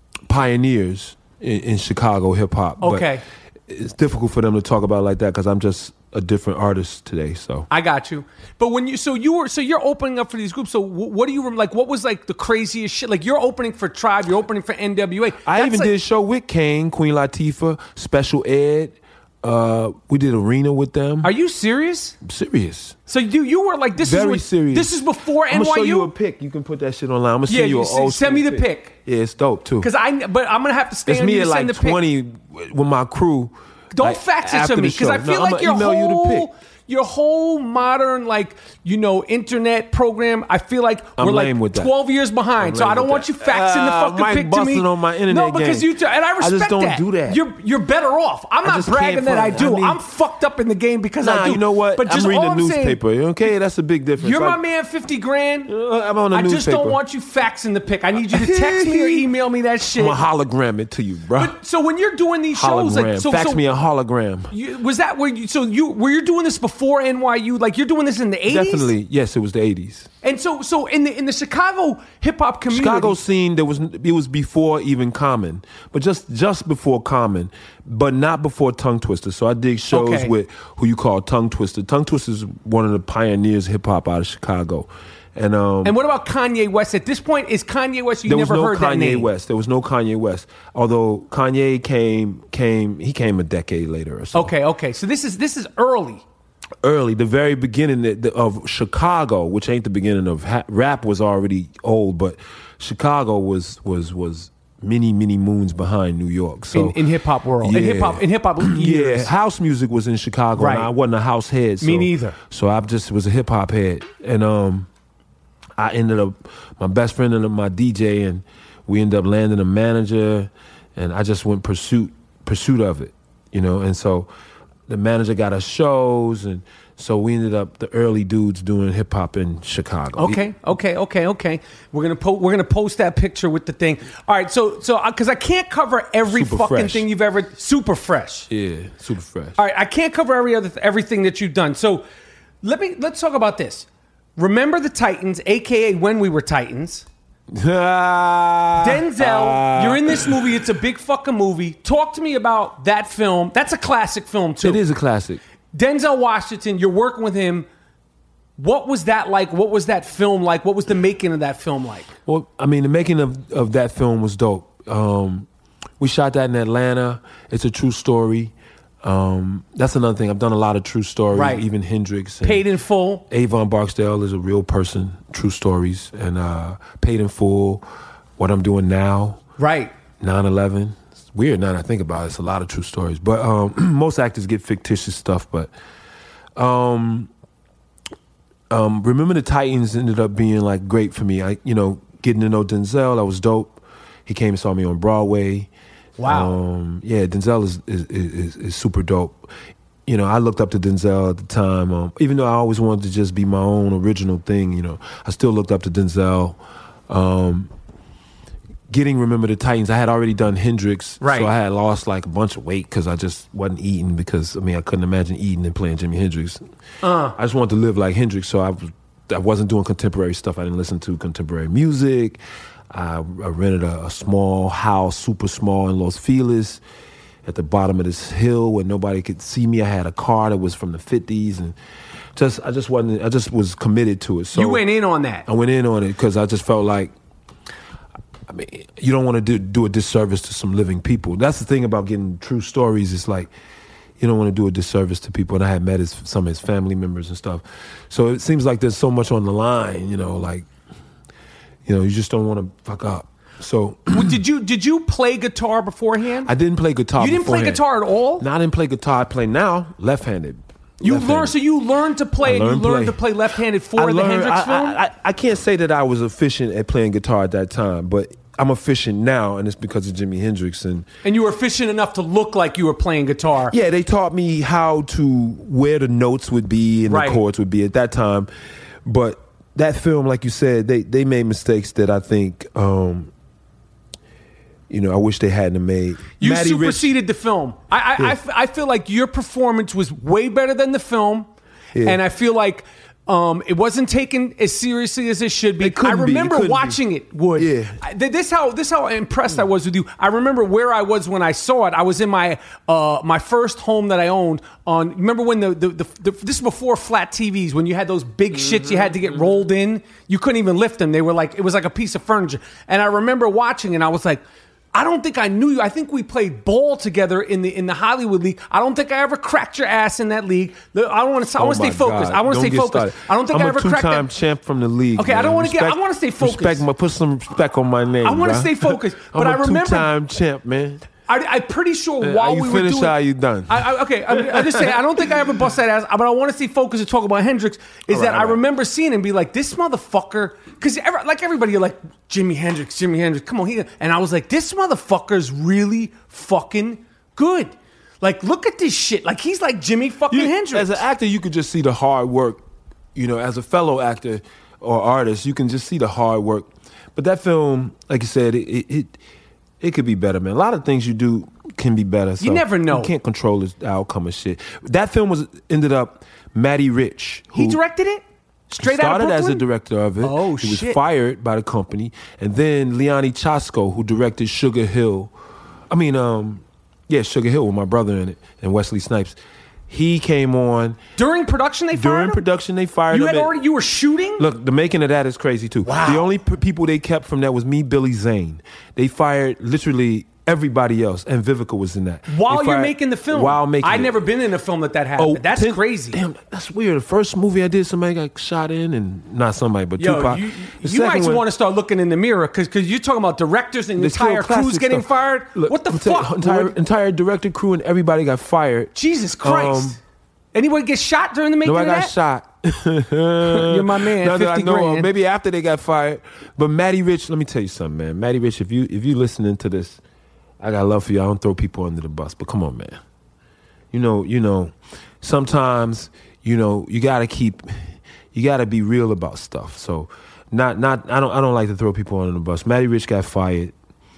pioneers in, in Chicago hip hop. Okay. But it's difficult for them to talk about it like that because I'm just a different artist today. So I got you. But when you, so you were, so you're opening up for these groups. So wh- what do you like? What was like the craziest shit? Like you're opening for Tribe, you're opening for N W A. I That's even like- did a show with Kane, Queen Latifah, Special Ed. Uh, we did Arena with them. Are you serious? serious? So you you were like this Very is what, serious. This is before I'm N Y U. gonna show you a pic. You can put that shit online. I'm gonna Yeah, send you you an s- old send school me the pic. Yeah, it's dope too. Because I, but I'm gonna have to stay It's on me you at to like send the pic. twenty with my crew. Don't like, fax it after to me the because show. I feel No, like I'ma your email you the whole pic. your whole modern like you know internet program. I feel like I'm we're lame like with that. twelve years behind. I'm So lame I don't with want that. you faxing the Uh, fucking Mike pic to me. busting on my internet no, because game. you t- and I I just respect don't that. do that. You're you're better off. I'm I not just bragging can't that I find- do. I mean- I'm fucked up in the game because Nah, I do. you know what? But just I'm reading all the I'm saying- newspaper. Okay, that's a big difference. You're my Like, man, fifty grand. uh, I'm on the I just don't newspaper. want you faxing the pic. I need you to text me or email me that shit. I'm gonna hologram it to you, bro. But so when you're doing these shows, Hologram. like so, Fax so me a hologram. you, was that where you? So you were you doing this before N Y U? Like you're doing this in the eighties? Definitely, yes. It was the eighties. And so so in the in the Chicago hip hop community, Chicago scene, there was it was before even Common, but just just before Common, but not before Tongue Twister. So I did shows Okay. with who you call Tongue Twister. Tongue Twister is one of the pioneers of hip hop out of Chicago, and um, And what about Kanye West? At this point, is Kanye West? You there never was no heard that Kanye name. West. There was no Kanye West. Although Kanye came came he came a decade later or so. Okay, okay. So this is this is early. Early, the very beginning of- of Chicago, which ain't the beginning of ha- rap, was already old, but Chicago was was was many many moons behind New York. So in, in hip hop world, in Yeah. hip hop, in hip hop yeah, years. house music was in Chicago, Right. and I wasn't a house head. So, Me neither. So I just was a hip hop head, and um, I ended up my best friend and my D J, and we ended up landing a manager, and I just went pursuit pursuit of it, you know, and so. The manager got us shows, and so we ended up the early dudes doing hip hop in Chicago. Okay, okay, okay, okay. We're gonna po- we're gonna post that picture with the thing. All right, so so because I can't cover every Super fucking fresh. thing you've ever super fresh. Yeah, super fresh. All right, I can't cover every other everything that you've done. So let me let's talk about this. Remember the Titans, aka When We Were Titans. Denzel, you're in this movie. It's a big fucking movie. Talk to me about that film. That's a classic film too. It is a classic. Denzel Washington, you're working with him. What was that like? What was that film like? What was the making of that film like? Well, I mean, the making of, of that film was dope. Um, We shot that in Atlanta. It's a true story. Um, that's another thing. I've done a lot of true stories. Right. Even Hendrix. Paid in Full. Avon Barksdale is a real person. True stories. And uh, Paid in Full. What I'm Doing Now. Right. nine eleven. It's weird now that I think about it. It's a lot of true stories. But um, most actors get fictitious stuff. But um, um, Remember the Titans ended up being like great for me. I, you know, getting to know Denzel, that was dope. He came and saw me on Broadway. Wow. Um, yeah, Denzel is, is is is super dope. You know, I looked up to Denzel at the time. Um, even though I always wanted to just be my own original thing, you know, I still looked up to Denzel. Um, getting Remember the Titans, I had already done Hendrix, right. so I had lost like a bunch of weight because I just wasn't eating because, I mean, I couldn't imagine eating and playing Jimi Hendrix. Uh. I just wanted to live like Hendrix, so I, was, I wasn't doing contemporary stuff. I didn't listen to contemporary music. I, I rented a, a small house, super small in Los Feliz, at the bottom of this hill where nobody could see me. I had a car that was from the fifties, and just I just wasn't. I just was committed to it. So you went in on that. I went in on it because I just felt like, I mean, you don't want to do, do a disservice to some living people. That's the thing about getting true stories. It's like you don't want to do a disservice to people. And I had met his, some of his family members and stuff. So it seems like there's so much on the line. You know, like. You know, you just don't want to fuck up. So, did you did you play guitar beforehand? I didn't play guitar. You didn't beforehand. play guitar at all? No, I didn't play guitar. I play now left-handed. You left-handed. learned, so you learned to play. And you learned play. to play left-handed for I the learned, Hendrix I, film. I, I, I can't say that I was efficient at playing guitar at that time, but I'm efficient now, and it's because of Jimi Hendrix. And and you were efficient enough to look like you were playing guitar. Yeah, they taught me how to where the notes would be and right. the chords would be at that time, but. That film, like you said, they, they made mistakes that I think, um, you know, I wish they hadn't made. You Matty superseded Rich, the film. I I, yeah. I f- I feel like your performance was way better than the film, yeah. and I feel like um, it wasn't taken as seriously as it should be. It I remember be. It watching be. it, Wood. Yeah. I, this how this how impressed I was with you. I remember where I was when I saw it. I was in my uh, my first home that I owned. On remember when the, the, the, the this is before flat T Vs, when you had those big mm-hmm. shits you had to get rolled in. You couldn't even lift them. They were like it was like a piece of furniture. And I remember watching, and I was like, I don't think I knew you. I think we played ball together in the in the Hollywood League. I don't think I ever cracked your ass in that league. I don't want to. I oh want to stay focused. God. I want to stay focused. Started. I don't think I'm I ever a two-time cracked that. champ from the league. Okay, man. I don't want to get. Respect, I want to stay focused. Respect my, put some respect on my name. I want to bro. stay focused. But I'm I a remember two-time champ, man. I, I'm pretty sure Uh, while you we were finished, doing, how you done? I, I, okay, I'm, I'm just saying. I don't think I ever bust that ass, but I want to stay focused and talk about Hendrix. Is all that right, I all right. remember seeing him and be like, this motherfucker, because ever, like everybody, you're like Jimi Hendrix, Jimi Hendrix. Come on, he, and I was like, this motherfucker's really fucking good. Like, look at this shit. Like he's like Jimi fucking You- Hendrix. As an actor, you could just see the hard work. You know, as a fellow actor or artist, you can just see the hard work. But that film, like you said, it it it, it could be better, man. A lot of things you do can be better. So You never know. You can't control the outcome of shit. That film was ended up Matty Rich. Who he directed it straight out of started Brooklyn? as a director of it. Oh, he was shit. fired by the company, and then Leone Chasko, who directed Sugar Hill. I mean, um, yeah, Sugar Hill with my brother in it and Wesley Snipes. He came on During production, they fired during him? production. They fired You him. had and- already. You were shooting. Look, the making of that is crazy too. Wow. The only p- people they kept from that was me, Billy Zane. They fired literally everybody else, and Vivica was in that. While They you're fired- making the film. While making I'd it. never been in a film that that happened. Oh, That's ten- crazy. Damn, that's weird. The first movie I did, somebody got shot in, and not somebody, but Yo, Tupac. you, The you might second one- want to start looking in the mirror because you're talking about directors and They still entire classic crews getting stuff. fired. Look, what the I'm telling you, fuck? Entire, Wood? entire director crew and everybody got fired. Jesus Christ. Um, Anybody get shot during the making Nobody of got that? shot. You're my man. Not that I fifty know of. grand. Maybe after they got fired. But Matty Rich, let me tell you something, man. Matty Rich, if you if you listening to this, I got love for you. I don't throw people under the bus, but come on, man. You know, you know, sometimes, you know, you gotta keep, you gotta be real about stuff. So, not not I don't I don't like to throw people under the bus. Matty Rich got fired.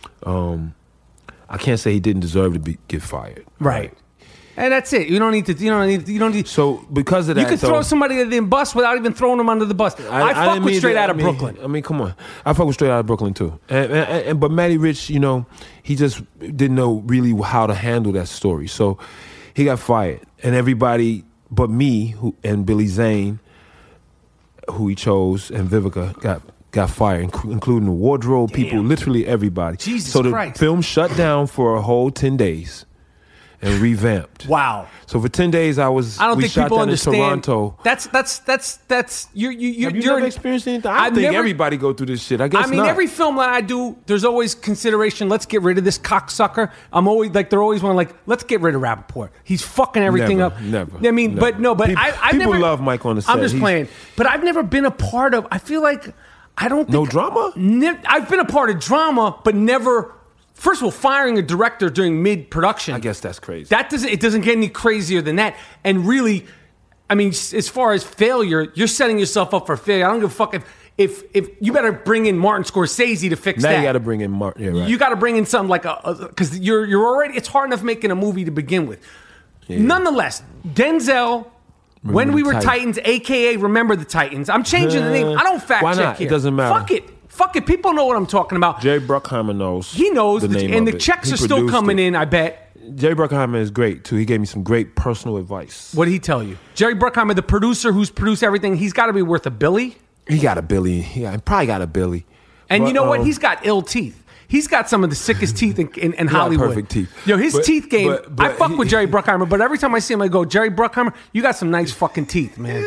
Um, I can't say he didn't deserve to be get fired. Right. And that's it. You don't need to. You don't need. You don't need. So because of that, you could though, throw somebody in the bus without even throwing them under the bus. I, fuck didn't with mean Straight to- Out I of mean- Brooklyn. I mean, come on. I fuck with Straight Out of Brooklyn too. And, and, and but Matty Rich, you know, he just didn't know really how to handle that story. So he got fired, and everybody but me, who and Billy Zane, who he chose, and Vivica got got fired, inc- including the wardrobe Damn. people, literally everybody. Jesus so the Christ. film shut down for a whole ten days and revamped. Wow. So for ten days, I was. I don't we think shot people that understand. in Toronto. That's that's that's that's you you you. Have you you're, never experienced anything? I I've think never- everybody go through this shit. I guess I mean, not. every film that I do, there's always consideration. Let's get rid of this cocksucker. I'm always like, they're always one like, let's get rid of Rappaport. He's fucking everything Never, up. never, I mean, never. but no, but People- I, I've people never. love Mike on the I'm set. just He's- playing, but I've never been a part of. I feel like I don't. Think, No drama? Ne- I've been a part of drama, but never. First of all, firing a director during mid production. I guess that's crazy. That doesn't. It doesn't get any crazier than that. And really, I mean, s- as far as failure, you're setting yourself up for failure. I don't give a fuck if if if you better bring in Martin Scorsese to fix now that. you got to bring in Martin. Yeah, right. You got to bring in something like a because you're you're already. It's hard enough making a movie to begin with. Nonetheless, Denzel. Remember when the we were Titans. Titans, aka Remember the Titans. I'm changing the name. I don't fact Why check not? It here. doesn't matter. Fuck it. Fuck it. People know what I'm talking about. Jerry Bruckheimer knows. He knows, the the- name and of the it. checks He are still produced coming it. in. I bet. Jerry Bruckheimer is great too. He gave me some great personal advice. What did he tell you? Jerry Bruckheimer, the producer who's produced everything, he's got to be worth a billy. He got a Billy. Yeah, he probably got a Billy. And But, you know what? um, He's got ill teeth. He's got some of the sickest teeth in, in, in He got Hollywood. perfect teeth. Yo, his But- teeth game. but- but I fuck he- with Jerry Bruckheimer, but every time I see him, I go, Jerry Bruckheimer, you got some nice fucking teeth, man.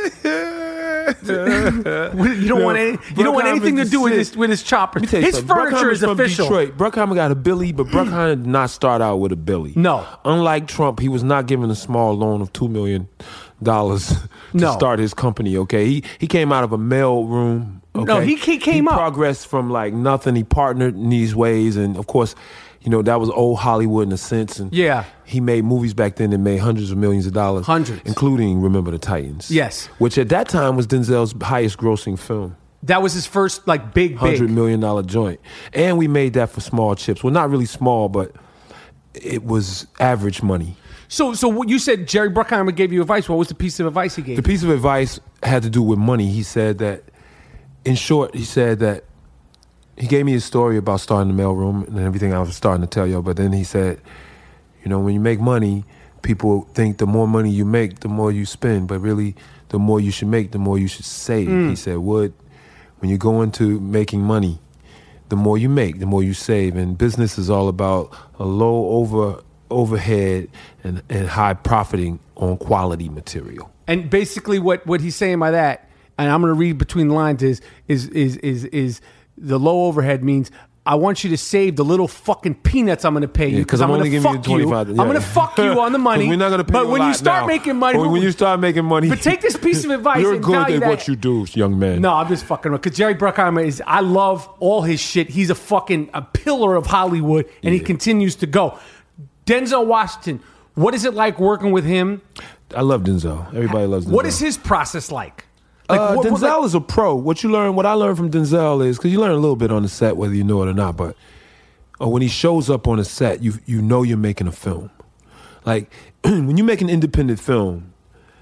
you don't want any, you don't want anything to do with his with his choppers. Let me tell you His something. furniture Bruckheimer's is from official. Detroit. Bruckheimer got a Billy, but Bruckheimer did not start out with a Billy. No. Unlike Trump, he was not given a small loan of two million dollars to No. start his company. Okay, he he came out of a mail room. Okay? No, he- he came he up. progressed from like nothing. He partnered in these ways, and of course, you know that was old Hollywood in a sense. And Yeah. he made movies back then that made hundreds of millions of dollars, Hundreds. including Remember the Titans. Yes. which at that time was Denzel's highest grossing film. That was his first like big Hundred big. million dollar joint, and we made that for small chips. Well, not really small, but it was average money. So so what you said Jerry Bruckheimer gave you advice. What was the piece of advice he gave? The you? piece of advice had to do with money. He said that, in short, he said that he gave me his story about starting the mailroom and everything I was starting to tell you. But then he said, you know, when you make money, people think the more money you make, the more you spend. But really, the more you should make, the more you should save. Mm. He said, Wood, when you go into making money, the more you make, the more you save. And business is all about a low over overhead and, and high profiting on quality material. And basically, what, what he's saying by that, and I'm going to read between the lines, is is is is is the low overhead means I want you to save the little fucking peanuts I'm going to pay you Yeah, because 'cause I'm, I'm going only to giving you fuck you. twenty-five. I'm Yeah. going to fuck you on the money. We're not going to pay But you a when you lot start now. making money, When, when you start making money, but take this piece of advice. You're and good value at that. what you do, young man. No, I'm just fucking because Jerry Bruckheimer is. I love all his shit. He's a fucking a pillar of Hollywood, and he Yeah. continues to go. Denzel Washington. What is it like working with him? I love Denzel. Everybody loves Denzel. What is his process like? Like uh, what- what- Denzel like- is a pro. What you learn, what I learned from Denzel is because you learn a little bit on the set, whether you know it or not. But uh, when he shows up on a set, you you know you're making a film. Like when you make an independent film,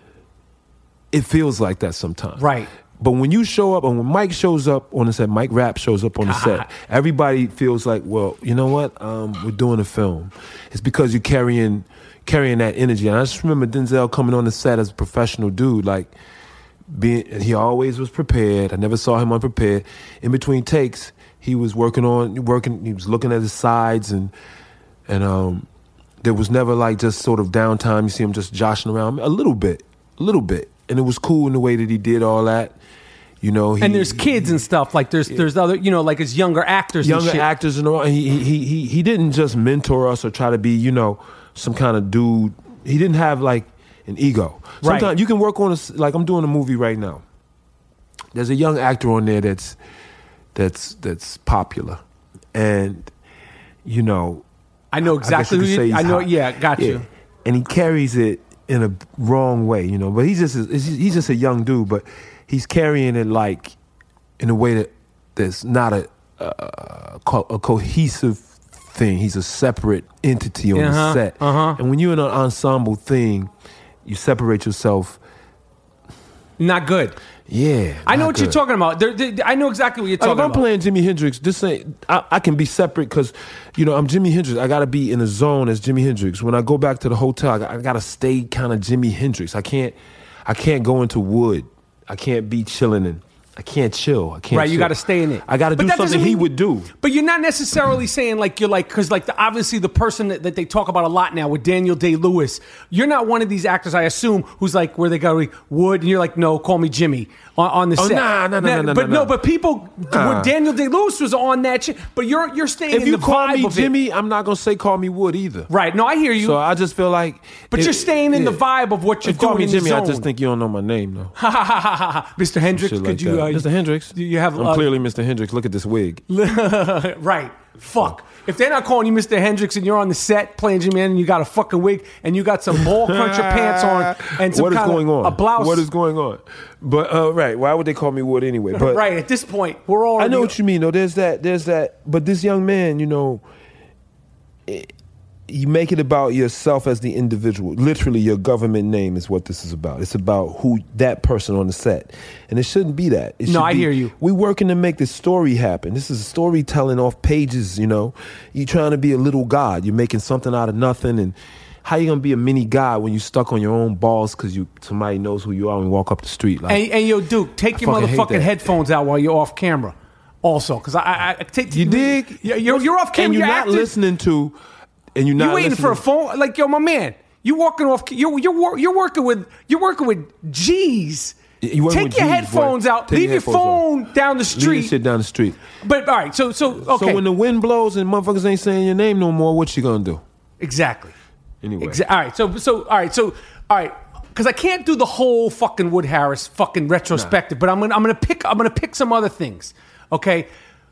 it feels like that sometimes, Right. But when you show up, and when Mike shows up on the set, Mike Rapp shows up on the set, everybody feels like, well, you know what? Um, we're doing a film. It's because you're carrying carrying that energy. And I just remember Denzel coming on the set as a professional dude, like being. He always was prepared. I never saw him unprepared. In between takes, he was working on working. He was looking at his sides, and and um, there was never like just sort of downtime. You see him just joshing around a little bit, a little bit, and it was cool in the way that he did all that. You know, he, and there's kids and stuff like there's there's other you know like it's younger actors younger and shit. actors and all. He, he he he didn't just mentor us or try to be, you know, some kind of dude. He didn't have like an ego. Right. Sometimes you can work on a, like I'm doing a movie right now. There's a young actor on there that's that's that's popular, and you know, I know I guess exactly you who could say you. he's I know. hot. Yeah, got you. And he carries it in a wrong way, you know. But he's just a, he's just a young dude, but he's carrying it like in a way that that's not a a, a cohesive thing. He's a separate entity on Uh-huh, the set. uh-huh. And when you're in an ensemble thing, you separate yourself. Not good. Yeah, I know not what you're good. talking about. There, there, I know exactly what you're Like talking if I'm about. playing Jimi Hendrix, this ain't. I, I can be separate because, you know, I'm Jimi Hendrix. I gotta be in a zone as Jimi Hendrix. When I go back to the hotel, I, got, I gotta stay kind of Jimi Hendrix. I can't, I can't go into Wood. I can't be chilling and I can't chill. I can't. Right, you chill. got to stay in it. I got to do that something doesn't he mean- would do. But you're not necessarily saying like you're like because like the, obviously the person that, that they talk about a lot now with Daniel Day-Lewis. You're not one of these actors, I assume, who's like where they go like, Wood, and you're like, no, call me Jimmy on, on the Oh, set. nah, nah, nah, Now, nah, But nah, no, nah. but people, Nah. when Daniel Day-Lewis was on that shit. But you're you're staying If in you the call vibe me of it. Jimmy, I'm not gonna say call me Wood either. Right? No, I hear you. So I just feel like, but it- you're staying in yeah. the vibe of what you're If you call doing me in Jimmy, the I zone. just think you don't know my name though. Mister Hendricks, Shit could like you, that. uh, Mister Hendricks? do you have, I'm uh, clearly Mister Hendricks. Look at this wig. right? Fuck. If they're not calling you Mister Hendricks and you're on the set playing Jimmy and you got a fucking wig and you got some ball cruncher pants on and some What is kind going of on? a blouse. What is going on? But uh, right, why would they call me Wood anyway? But right at this point, we're all. I know what you mean. though. There's that. There's that. But this young man, you know, it, you make it about yourself as the individual. Literally, your government name is what this is about. It's about who that person on the set, and it shouldn't be that. It No, should I be, hear you. We working to make this story happen. This is storytelling off pages. You know, you trying to be a little god. You're making something out of nothing, and how you gonna be a mini god when you stuck on your own balls because you somebody knows who you are and walk up the street like. And, and yo, Duke, take I your fucking hate motherfucking that. headphones out while you're off camera. Also, because I, I, I take You dig? Yeah, you're, you're off camera. and you're, not acting. listening to, and you're not You waiting listening. for a phone? Like, yo, my man, you walking off? You're you're wor- you're working with you're working with G's. You working Take with your G's, headphones boy. out. Take Leave your your headphones phone down the Leave street. your shit down the street. But all right, so so okay, So when the wind blows and motherfuckers ain't saying your name no more, what you gonna do? exactly. Anyway, Exa- all right, so so all right, so all right, because I can't do the whole fucking Wood Harris fucking retrospective, but I'm gonna I'm gonna pick I'm gonna pick some other things. Okay.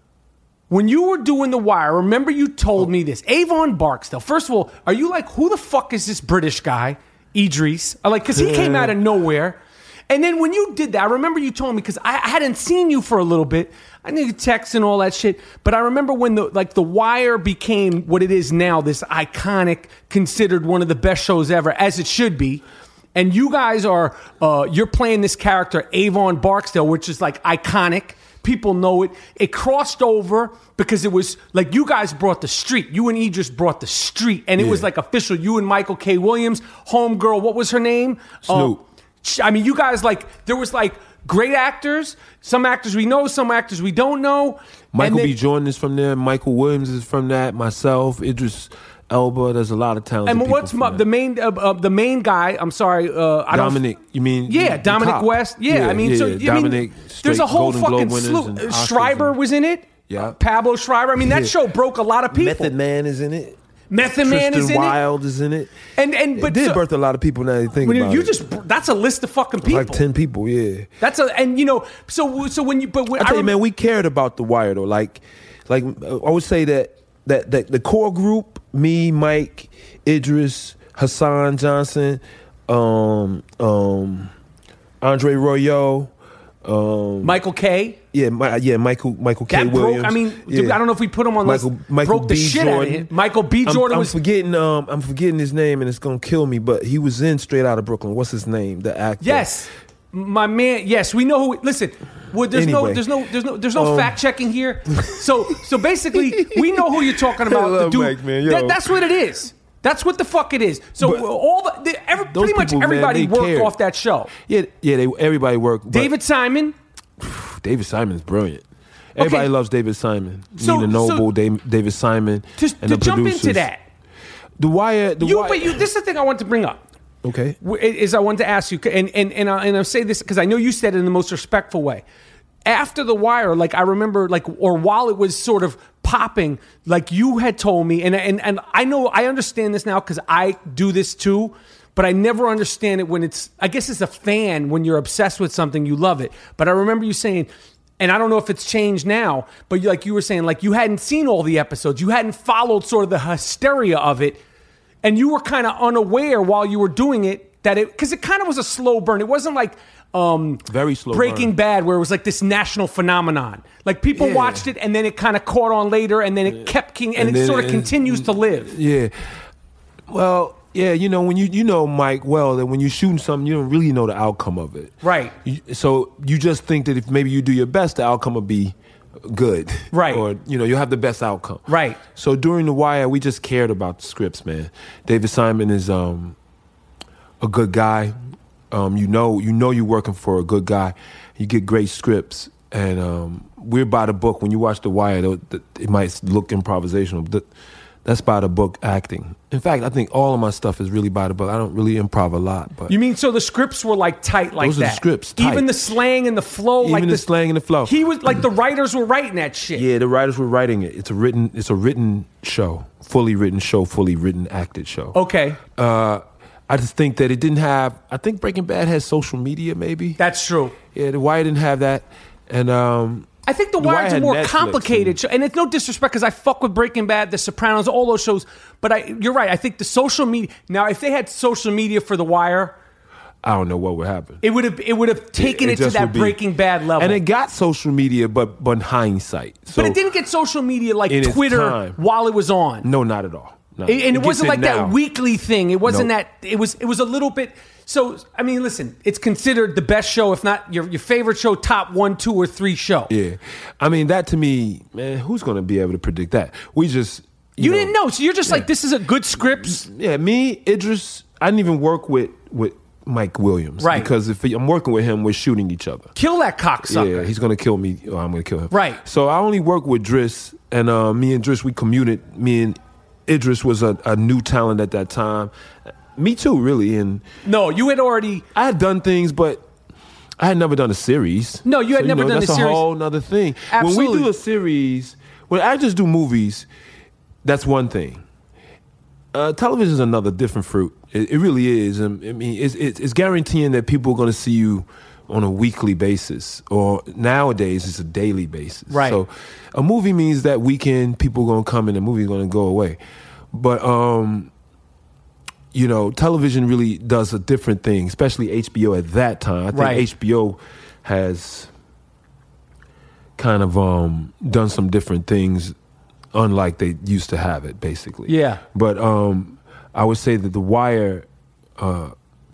When you were doing The Wire, remember you told me this. Avon Barksdale. First of all, are you like, who the fuck is this British guy, Idris? I Like, because he came out of nowhere. And then when you did that, I remember you told me, because I, I hadn't seen you for a little bit. I knew text and all that shit. But I remember when the like The Wire became what it is now, this iconic, considered one of the best shows ever, as it should be. And you guys are, uh, you're playing this character, Avon Barksdale, which is like iconic. People know it. It crossed over because it was like you guys brought the street. You and Idris brought the street. And it Yeah. was like official. You and Michael K. Williams, homegirl, what was her name? Snoop. Um, sh- I mean, you guys like, there was like great actors. Some actors we know, some actors we don't know. Michael And then- B. Jordan is from there. Michael Williams is from that. Myself, Idris Elba. There's a lot of talented And people what's from my, that. the main, uh, uh, the main guy? I'm sorry, uh, I don't. Dominic, you mean? Yeah, the Dominic cop. West. Yeah, I mean, yeah, so yeah. I mean, Dominic, there's a straight whole Golden fucking Globe slew. winners Uh, and Oscars Schreiber and- was in it. Yeah. Uh, Pablo Schreiber. I mean, that Yeah. show broke a lot of people. Method Man is in it. Method Man Tristan is in Wilde is in it. it. And and It but did so- birth a lot of people. Now you think when you, about you it. just that's a list of fucking people. like ten people. Yeah. That's a and you know so so when you but when I tell you, rem- man, we cared about The Wire though. Like, like I would say that that that the core group, me, Mike, Idris, Hassan Johnson, um, um, Andre Royo, um, Michael K. yeah, my, yeah, Michael Michael K. That Williams. broke. I mean, yeah. dude, I don't know if we put him on Michael, list. Michael broke the B. shit Jordan. out of him. Michael B. I'm- Jordan I'm, was forgetting. Um, I'm forgetting his name, and it's gonna kill me. But he was in Straight Outta Brooklyn. What's his name? The actor. yes, my man. Yes, we know who. Listen, well, there's no, Anyway. there's no, there's no, there's no Um, fact checking here. So, so basically, we know who you're talking about. I the love dude. Mike, man. Yo. That, that's what it is. That's what the fuck it is. So But all the, the every, those pretty much people, man, everybody they worked cared. off that show. Yeah, yeah. They everybody worked. but David Simon. David Simon's brilliant. Everybody Okay. loves David Simon. So- Nina Noble, so- Dave, David Simon, To, and to the jump producers. into that, The Wire. The you Wire. but you. This is the thing I want to bring up. okay. Is I wanted to ask you, and and and, I, and I'll say this because I know you said it in the most respectful way. After The Wire, like I remember, like or while it was sort of popping, like you had told me, and and and I know I understand this now because I do this too, but I never understand it when it's. I guess as a fan, when you're obsessed with something, you love it. But I remember you saying. And I don't know if it's changed now, but like you were saying, like you hadn't seen all the episodes. You hadn't followed sort of the hysteria of it. And you were kind of unaware while you were doing it that it, because it kind of was a slow burn. It wasn't like um, Very slow Breaking burn. Bad, where it was like this national phenomenon. Like people Yeah. watched it and then it kind of caught on later and then it kept king and, And it then sort of it- continues to live. Yeah. Well, yeah. You know when you you know Mike well that when you're shooting something you don't really know the outcome of it. Right. You, so you just think that if maybe you do your best, the outcome will be good. Right. Or you know you'll have the best outcome. Right. So during The Wire, we just cared about the scripts, man. David Simon is um, a good guy. Um, you know, you know, you're working for a good guy. you get great scripts, and um, we're by the book. When you watch The Wire, it, it might look improvisational, but that's by the book acting. In fact, I think all of my stuff is really by the book. I don't really improv a lot. But you mean so the scripts were like tight like those that? Those are the scripts, tight. Even the slang and the flow. Even like the, the slang and the flow. He was like the writers were writing that shit. Yeah, the writers were writing it. It's a written. It's a written show, fully written show, fully written acted show. Okay. Uh, I just think that it didn't have. I think Breaking Bad has social media. Maybe that's true. Yeah, The Wire didn't have that, and um, I think The, the Wire's a more Netflix complicated show, and it's no disrespect because I fuck with Breaking Bad, The Sopranos, all those shows. But I, you're right. I think the social media. Now, if they had social media for The Wire, I don't know what would happen. It would have. It would have taken it, it, it to that Breaking Bad level, and it got social media, but but in hindsight. So but it didn't get social media like Twitter while it was on. No, not at all. No. It, and it, it wasn't like now. that weekly thing. It wasn't nope. that. It was. It was a little bit. So I mean, listen. It's considered the best show, if not your your favorite show, top one, two, or three show. Yeah, I mean that to me, man. Who's going to be able to predict that? We just you, you know, didn't know, so you're just yeah. like, this is a good script. Yeah, me, Idris. I didn't even work with with Mike Williams, right? Because if I'm working with him, we're shooting each other. Kill that cocksucker. Yeah, he's going to kill me, or I'm going to kill him. Right. So I only work with Driss, and uh, me and Driss, we commuted. Me and Idris was a, a new talent at that time. Me too, really. And no, you had already. I had done things, but I had never done a series. No, you had so, never you know, done a that's series. That's a whole other thing. Absolutely. When we do a series, when actors do movies, that's one thing. Uh, television is another different fruit. It, it really is. I mean, it's, it's, it's guaranteeing that people are going to see you on a weekly basis, or nowadays it's a daily basis. Right. So a movie means that weekend people are going to come and the movie's going to go away. But, um, you know, television really does a different thing, especially H B O at that time. I think right. H B O has kind of um, done some different things unlike they used to have it, basically. Yeah. But um, I would say that The Wire uh,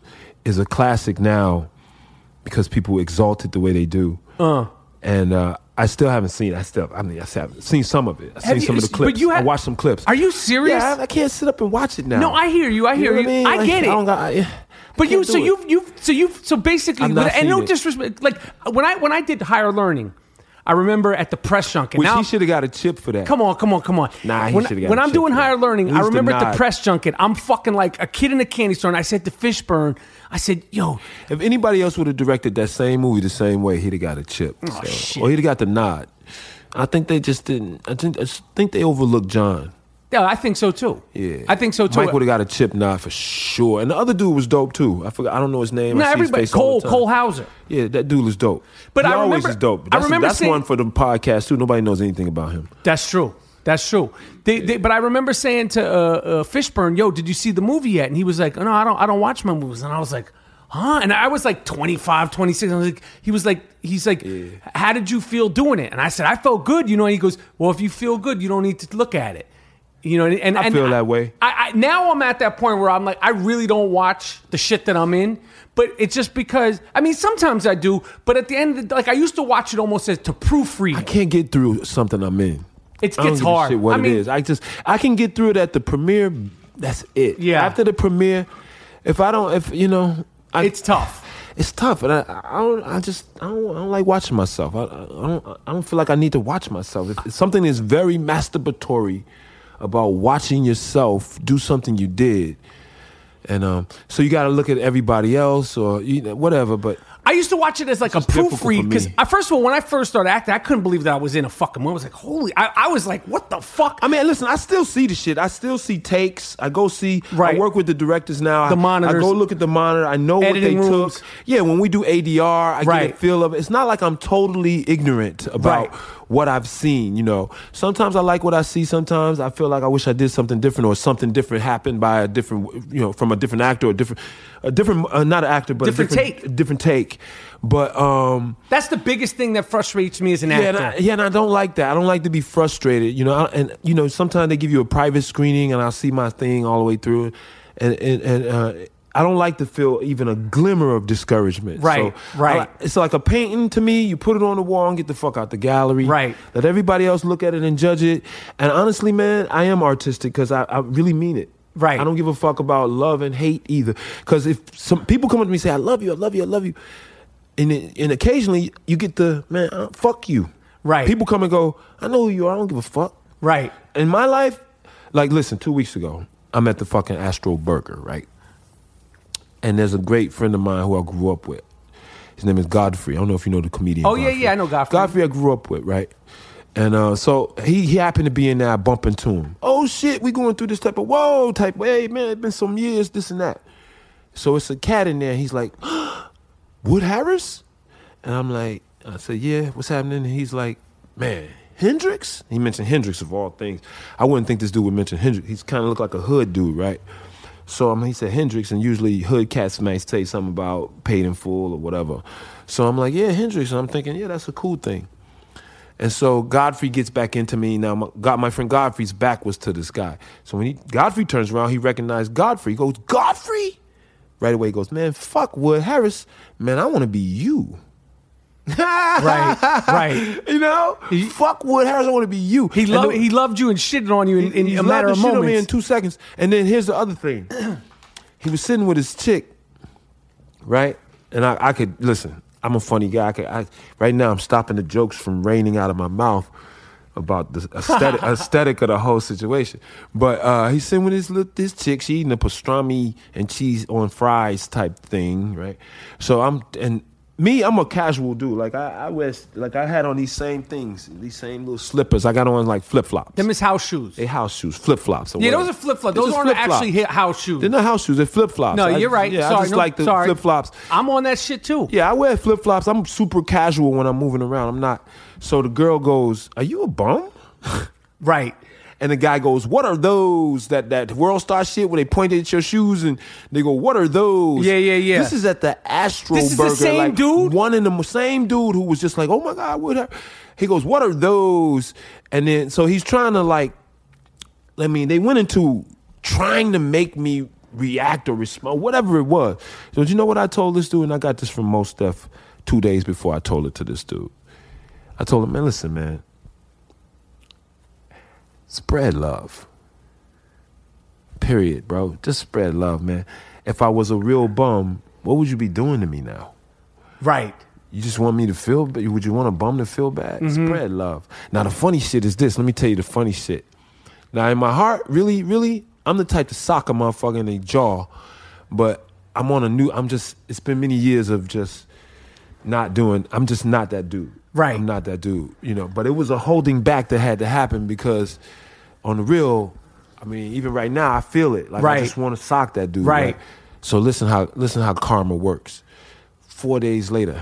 is a classic now because people exalt it the way they do. Uh. And uh, I still haven't seen it. I still, I mean, I have seen some of it. I've seen you, some of the clips. But you had, I watched some clips. Are you serious? Yeah, I, I can't sit up and watch it now. No, I hear you. I hear you. Know you. I, mean? I get like, it. I don't got, I, but you, so it. you, you, so you, so basically, not and no it. disrespect, like when I when I did Higher Learning, I remember at the press junket. Which now, he should have got a chip for that. Come on, come on, come on. Nah, he when, should have got When a I'm chip doing for Higher that. Learning, I remember at the nod. press junket, I'm fucking like a kid in a candy store, and I said to Fishburne, I said, yo. If anybody else would have directed that same movie the same way, he'd have got a chip. Oh, so. shit. Or he'd have got the nod. I think they just didn't. I think, I just think they overlooked John. Yeah, I think so too. Yeah, I think so too. Mike would have got a chip nod for sure, and the other dude was dope too. I forgot. I don't know his name. No, I see everybody. his face all Cole, the time. Cole Hauser. Yeah, that dude was dope. But he I always remember, is dope. I That's, remember that's saying, one for the podcast too. Nobody knows anything about him. That's true. That's true. They, they, but I remember saying to uh, uh, Fishburne, "Yo, did you see the movie yet?" And he was like, "No, I don't. I don't watch my movies." And I was like, "Huh?" And I was like twenty-five, twenty-six. I was like, he was like, he's like, yeah. "How did you feel doing it?" And I said, "I felt good." You know. And he goes, "Well, if you feel good, you don't need to look at it." You know. And, and I and feel I, that way. I, I now I'm at that point where I'm like, I really don't watch the shit that I'm in. But it's just because, I mean, sometimes I do. But at the end of the, like, I used to watch it almost as to proofread. I can't get through something I'm in. It I don't gets give a hard. Shit what I it mean, is. I just I can get through it at the premiere. That's it. Yeah. After the premiere, if I don't, if you know, I, it's tough. It's tough, and I, I don't. I just I don't, I don't like watching myself. I, I don't. I don't feel like I need to watch myself. It's, it's something that's very masturbatory about watching yourself do something you did, and um, so you got to look at everybody else or you know, whatever. But I used to watch it as like a proofread because, first of all, when I first started acting, I couldn't believe that I was in a fucking movie. I was like, holy, I, I was like, what the fuck? I mean, listen, I still see the shit. I still see takes. I go see, right. I work with the directors now. The I, monitors. I go look at the monitor. I know what they rooms. took. Yeah, when we do A D R, I right. get a feel of it. It's not like I'm totally ignorant about right. what I've seen, you know. Sometimes I like what I see. Sometimes I feel like I wish I did something different or something different happened by a different, you know, from a different actor or different, a different, uh, not an actor, but different a different take. Different take. But um, that's the biggest thing that frustrates me as an actor. Yeah, and I, yeah, and I don't like that. I don't like to be frustrated. You know, I, and you know, sometimes they give you a private screening, and I'll see my thing all the way through, and and, and uh, I don't like to feel even a glimmer of discouragement. Right, so right. I, it's like a painting to me. You put it on the wall and get the fuck out the gallery. Right. Let everybody else look at it and judge it. And honestly, man, I am artistic because I, I really mean it. Right. I don't give a fuck about love and hate either. Because if some people come up to me and say, "I love you, I love you, I love you," and it, and occasionally you get the man, uh, fuck you. Right. People come and go. I know who you are. I don't give a fuck. Right. In my life, like, listen. Two weeks ago, I'm at the fucking Astro Burger, right? And there's a great friend of mine who I grew up with. His name is Godfrey. I don't know if you know the comedian. Oh, Godfrey. yeah, yeah, I know Godfrey. Godfrey I grew up with, right? And uh, so he, he happened to be in there, I bump into him. Oh, shit, we going through this type of, whoa, type, hey, man, it's been some years, this and that. So it's a cat in there. He's like, Wood Harris? And I'm like, I said, yeah, what's happening? And he's like, man, Hendrix? He mentioned Hendrix of all things. I wouldn't think this dude would mention Hendrix. He's kind of look like a hood dude, right? So I mean, he said Hendrix, and usually hood cats might say something about paid in full or whatever. So I'm like, yeah, Hendrix. And I'm thinking, yeah, that's a cool thing. And so Godfrey gets back into me. Now, my, God, my friend Godfrey's back was to this guy. So when he, Godfrey turns around, he recognized Godfrey. He goes, Godfrey? Right away he goes, man, fuck Wood Harris. Man, I want to be you. right, right. You know? He, fuck Wood Harris, I want to be you. He, lo- the, he loved you and shitted on you in, in he a matter of moments. On me in two seconds. And then here's the other thing. He was sitting with his chick, right? And I, I could, listen, I'm a funny guy. I could, I, right now I'm stopping the jokes from raining out of my mouth about the aesthetic, aesthetic of the whole situation. But uh, he's sitting with his, this chick. She eating a pastrami and cheese on fries type thing, right? So I'm, and me, I'm a casual dude. Like I, I wear, like I had on these same things, these same little slippers. I got on like flip flops. Them is house shoes. They house shoes, flip flops. Yeah, those are flip flops. Those aren't actually house shoes. They're not house shoes. They're flip flops. No, you're right. I, yeah, sorry, I just no, like the flip flops. I'm on that shit too. Yeah, I wear flip flops. I'm super casual when I'm moving around. I'm not. So the girl goes, "Are you a bum?" Right. And the guy goes, what are those? That that World Star shit where they pointed at your shoes and they go, what are those? Yeah, yeah, yeah. This is at the Astro this is Burger. The same like, dude? One in the same dude who was just like, oh my God, what are... He goes, what are those? And then, so he's trying to like, I mean, they went into trying to make me react or respond, whatever it was. So you know what I told this dude? And I got this from Most Def two days before I told it to this dude. I told him, man, listen, man. Spread love. Period, bro. Just spread love, man. If I was a real bum, what would you be doing to me now? Right. You just want me to feel bad? Would you want a bum to feel bad? Mm-hmm. Spread love. Now, the funny shit is this. Let me tell you the funny shit. Now, in my heart, really, really, I'm the type to sock a motherfucker in their jaw, but I'm on a new, I'm just, it's been many years of just not doing, I'm just not that dude. Right. I'm not that dude, you know. But it was a holding back that had to happen because on the real, I mean, even right now, I feel it. Like right. I just want to sock that dude. Right. Right. So listen how listen how karma works. Four days later.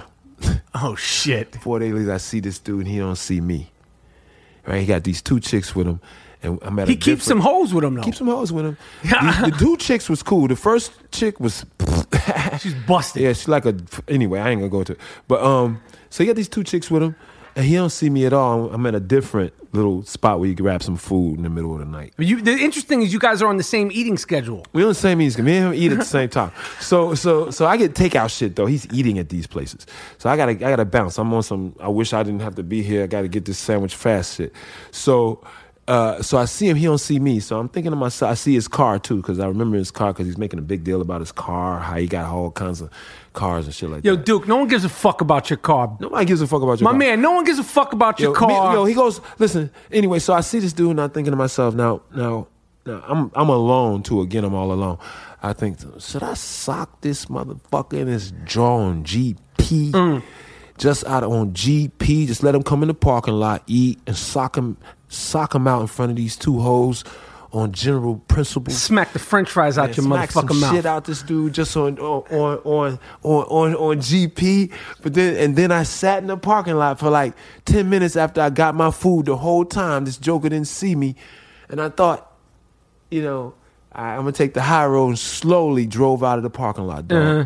Oh shit. Four days later, I see this dude and he don't see me. Right. He got these two chicks with him. And I'm at he a keeps some hoes with him though. Keeps some hoes with him. the, the two chicks was cool. The first chick was she's busted. Yeah, she's like a anyway, I ain't gonna go into it. But um so he got these two chicks with him, and he don't see me at all. I'm at a different little spot where you can grab some food in the middle of the night. You, the interesting is you guys are on the same eating schedule. We're on the same eating schedule. Me and him eat at the same time. So so so I get takeout shit though. He's eating at these places. So I gotta I gotta bounce. I'm on some I wish I didn't have to be here. I gotta get this sandwich fast shit. So Uh, so I see him, he don't see me. So I'm thinking to myself, I see his car too, because I remember his car because he's making a big deal about his car, how he got all kinds of cars and shit like Yo, that. Yo, Duke, no one gives a fuck about your car. Nobody gives a fuck about your My car. My man, no one gives a fuck about yo, your car. Me, yo, he goes, listen, anyway, so I see this dude and I'm thinking to myself, now, now, now I'm I'm alone too. Again, I'm all alone. I think, should I sock this motherfucker in his jaw on G P? Mm. Just out on G P, just let him come in the parking lot, eat, and sock him, sock him out in front of these two hoes on general principles. Smack the French fries out your smack motherfucking some mouth. Shit out this dude just on on on on on on, on G P. But then and then I sat in the parking lot for like ten minutes after I got my food. The whole time this joker didn't see me, and I thought, you know, I, I'm gonna take the high road and slowly drove out of the parking lot. Dog. Uh-huh.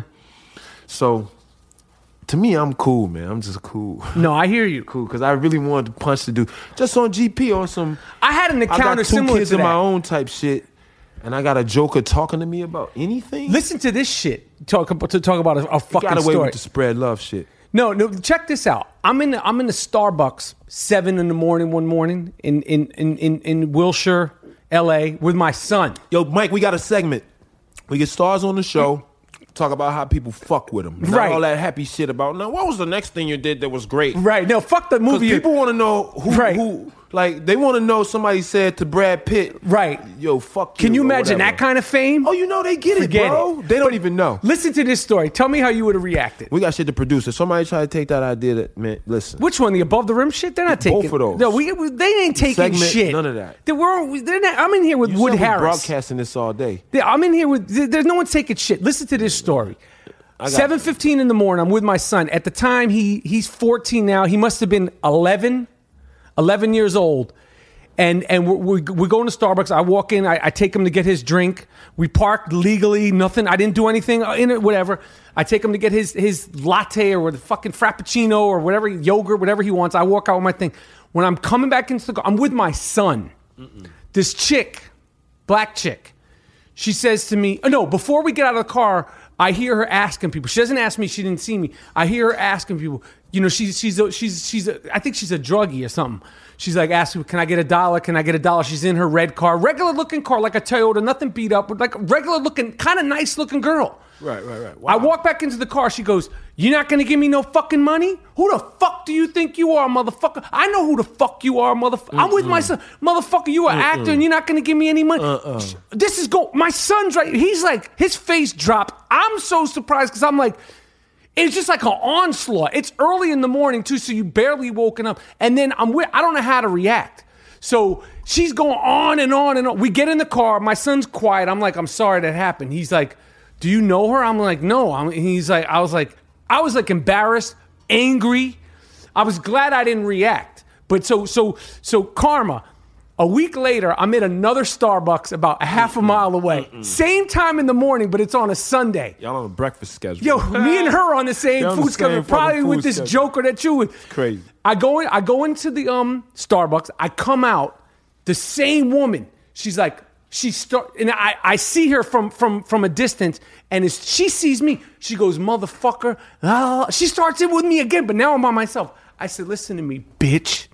So. To me, I'm cool, man. I'm just cool. No, I hear you. Cool, because I really wanted to punch the dude. Just on G P on some... I had an encounter similar to that. I got two kids in my own type shit, and I got a joker talking to me about anything? Listen to this shit. Talk about, to talk about a, a fucking story. You got away with the spread love shit. No, no, check this out. I'm in the, I'm in the Starbucks, seven in the morning one morning in, in, in, in, in Wilshire, L A, with my son. Yo, Mike, we got a segment. We get stars on the show. talk about how people fuck with him. Not Right. all that happy shit about, now, what was the next thing you did that was great? Right. No, fuck the movie. People want to know who, Right. who, like, they want to know somebody said to Brad Pitt, Right. yo, fuck you. Can you or imagine whatever. that kind of fame? Oh, you know they get Forget it, bro. it. They don't But even know. Listen to this story. Tell me how you would have reacted. We got shit to produce. If somebody try to take that idea, that man, listen. Which one? The above the rim shit? They're not taking. Both of those. No, we, we- they ain't taking Segment, shit. none of that. They were, they're not, I'm in here with You Wood said we Harris. broadcasting this all day. Yeah, I'm in here with. There's no one taking shit. Listen to this story. got seven fifteen in the morning. I'm with my son. At the time, he he's fourteen now. He must have been eleven, eleven years old. And and we're, we're, we're going to Starbucks. I walk in. I, I take him to get his drink. We parked legally. Nothing. I didn't do anything in it. Whatever. I take him to get his his latte or the fucking frappuccino or whatever, yogurt, whatever he wants. I walk out with my thing. When I'm coming back into the car, I'm with my son. Mm-mm. This chick, black chick. She says to me, oh, no, before we get out of the car, I hear her asking people. She doesn't ask me. She didn't see me. I hear her asking people. You know, she's she's a, she's she's a, I think she's a druggie or something. She's like asking, can I get a dollar? Can I get a dollar? She's in her red car, regular looking car, like a Toyota, nothing beat up, but like a regular looking, kind of nice looking girl. Right, right, right. Wow. I walk back into the car. She goes, you're not going to give me no fucking money? Who the fuck do you think you are, motherfucker? I know who the fuck you are, motherfucker. Mm-mm. I'm with my son. Motherfucker, you an actor and you're not going to give me any money. Uh-uh. This is go. My son's right. He's like, his face dropped. I'm so surprised because I'm like, it's just like an onslaught. It's early in the morning too, so you barely woken up. And then I'm with, I don't know how to react. So she's going on and on and on. We get in the car. My son's quiet. I'm like, I'm sorry that happened. He's like, do you know her? I'm like, no. I'm, he's like, I was like, I was like embarrassed, angry. I was glad I didn't react. But so, so, so karma. A week later, I'm at another Starbucks about a half a mile away. Mm-mm. Same time in the morning, but it's on a Sunday. Y'all on a breakfast schedule. Yo, me and her on the same on food the schedule, same probably food with this schedule. joker that you with. Crazy. I go in, I go into the um Starbucks. I come out, the same woman. She's like, she start, and I, I see her from from from a distance, and as she sees me, she goes, motherfucker. Ah. She starts it with me again, but now I'm by myself. I said, listen to me, bitch.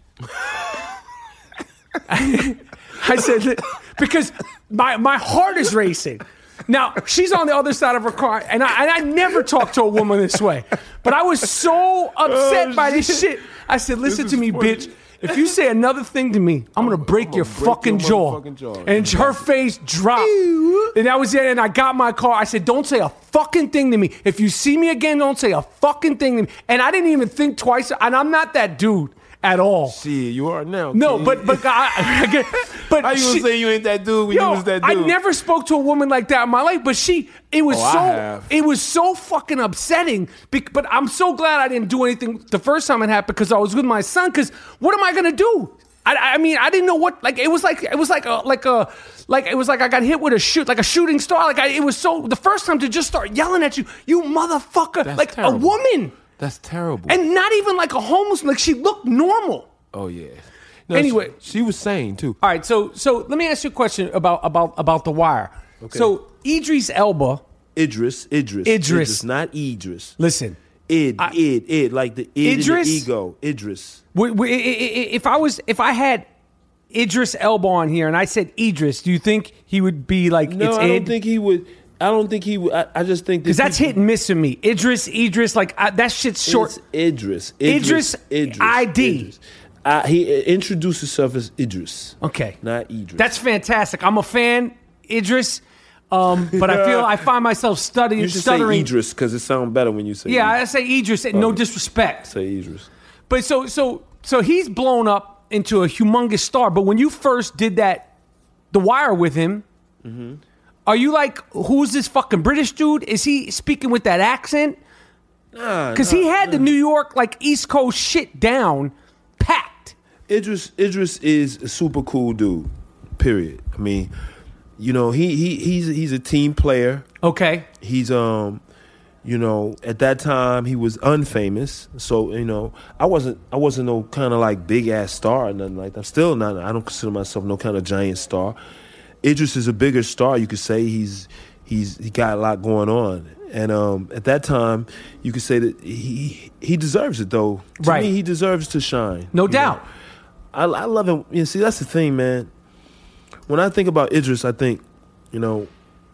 I said, because my, my heart is racing. Now, she's on the other side of her car, and I, and I never talk to a woman this way. But I was so upset Oh, by this shit. I said, listen This to is me, funny. bitch. If you say another thing to me, I'm going to break gonna your break fucking your jaw. motherfucking jaw. And her face dropped. And that was it. And I got my car. I said, don't say a fucking thing to me. If you see me again, don't say a fucking thing to me. And I didn't even think twice. And I'm not that dude at all. See, you are now. No, kid. but but I, I get, but How you she, gonna say you ain't that dude when yo, you was that I dude? never spoke to a woman like that in my life, but she, it was Oh, I so, have. it was so fucking upsetting. bec- But I'm so glad I didn't do anything the first time it happened because I was with my son. Because what am I gonna do? I, I mean, I didn't know what. Like it was like it was like a like a like it was like I got hit with a shoot like a shooting star. Like I, it was so the first time to just start yelling at you, you motherfucker, That's like terrible. a woman, That's terrible. and not even like a homeless. Like she looked normal. oh yeah. No, Anyway. she, she was sane too. All right, so so let me ask you a question about about about The Wire. Okay. So Idris Elba, Idris, Idris, Idris. not Idris. listen, Id, I- id, id, like the id Idris? and the ego. Idris. w- w- i- i- if I was if I had Idris Elba on here and I said Idris, do you think he would be like No, it's I don't Id? think he would. I don't think he would. I, I just think Because that's people- hit and miss for me. Idris, Idris, like I, that shit's short. It's Idris. Idris, Idris. I D. Idris. Uh, he uh, introduced himself as Idris. Okay, Not Idris. that's fantastic. I'm a fan, Idris. Um, but I feel I find myself studying, you should stuttering. say Idris because it sounds better when you say. Yeah, I Idris. say Idris. No disrespect. say Idris. But so so so he's blown up into a humongous star. But when you first did that, The Wire with him, Mm-hmm. are you like, who's this fucking British dude? Is he speaking with that accent? Nah, Because nah, he had the nah. New York like East Coast shit down packed. Idris Idris is a super cool dude. Period. I mean, you know, he he he's he's a team player. Okay. He's um, you know, at that time he was unfamous. So you know, I wasn't I wasn't no kind of like big ass star or nothing like that. I'm still not. I don't consider myself no kind of giant star. Idris is a bigger star. You could say he's he's he got a lot going on. And um, at that time, you could say that he he deserves it though. To Right. me, he deserves to shine. No you doubt. know? I, I love him. You know, see, that's the thing, man. When I think about Idris, I think, you know,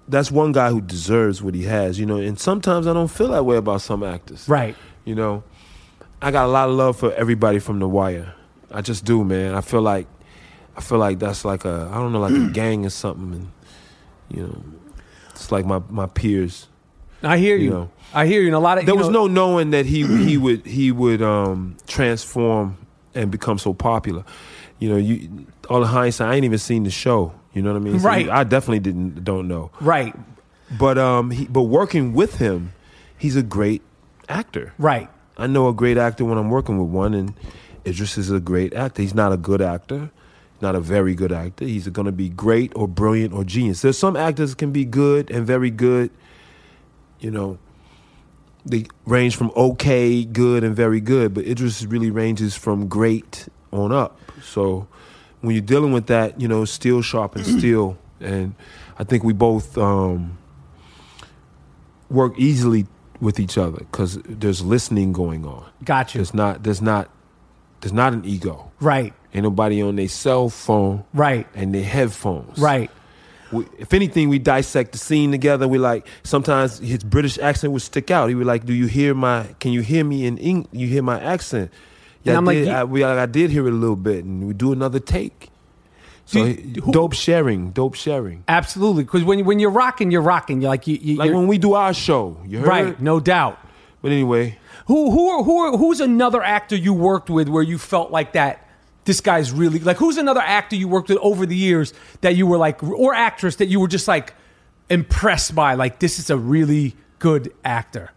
that's one guy who deserves what he has, you know. And sometimes I don't feel that way about some actors. Right. You know, I got a lot of love for everybody from The Wire. I just do, man. I feel like I feel like that's like a I don't know, like a gang or something, and you know, it's like my, my peers. I hear you. you know. I hear you. And a lot of there you was know, no knowing that he he would he would um, transform and become so popular. You know, you all the hindsight. I ain't even seen the show. You know what I mean? So right. I definitely didn't don't know. Right. But um, he, but working with him, he's a great actor. Right. I know a great actor when I'm working with one, and Idris is a great actor. He's not a good actor, not a very good actor. He's going to be great or brilliant or genius. There's some actors can be good and very good. You know, they range from okay, good, and very good, but Idris really ranges from great on up. So when you're dealing with that, you know, steel sharpens steel, and I think we both um, work easily with each other because there's listening going on. Gotcha. There's not. There's not. There's not an ego. Right. Ain't nobody on their cell phone. Right. And their headphones. Right. We, if anything, we dissect the scene together. We like sometimes his British accent would stick out. He would like, "Do you hear my? Can you hear me in English? You hear my accent?" Yeah, and I'm I did, like, I, we, I did hear it a little bit, and we do another take. So you, he, who, dope sharing, dope sharing. Absolutely, because when when you're rocking, you're rocking. You're like you, you like when we do our show. You heard? Right, no doubt. But anyway, who who are, who are, who's another actor you worked with where you felt like that? This guy's really like. Who's another actor you worked with over the years that you were like, or actress that you were just like impressed by? Like, this is a really good actor.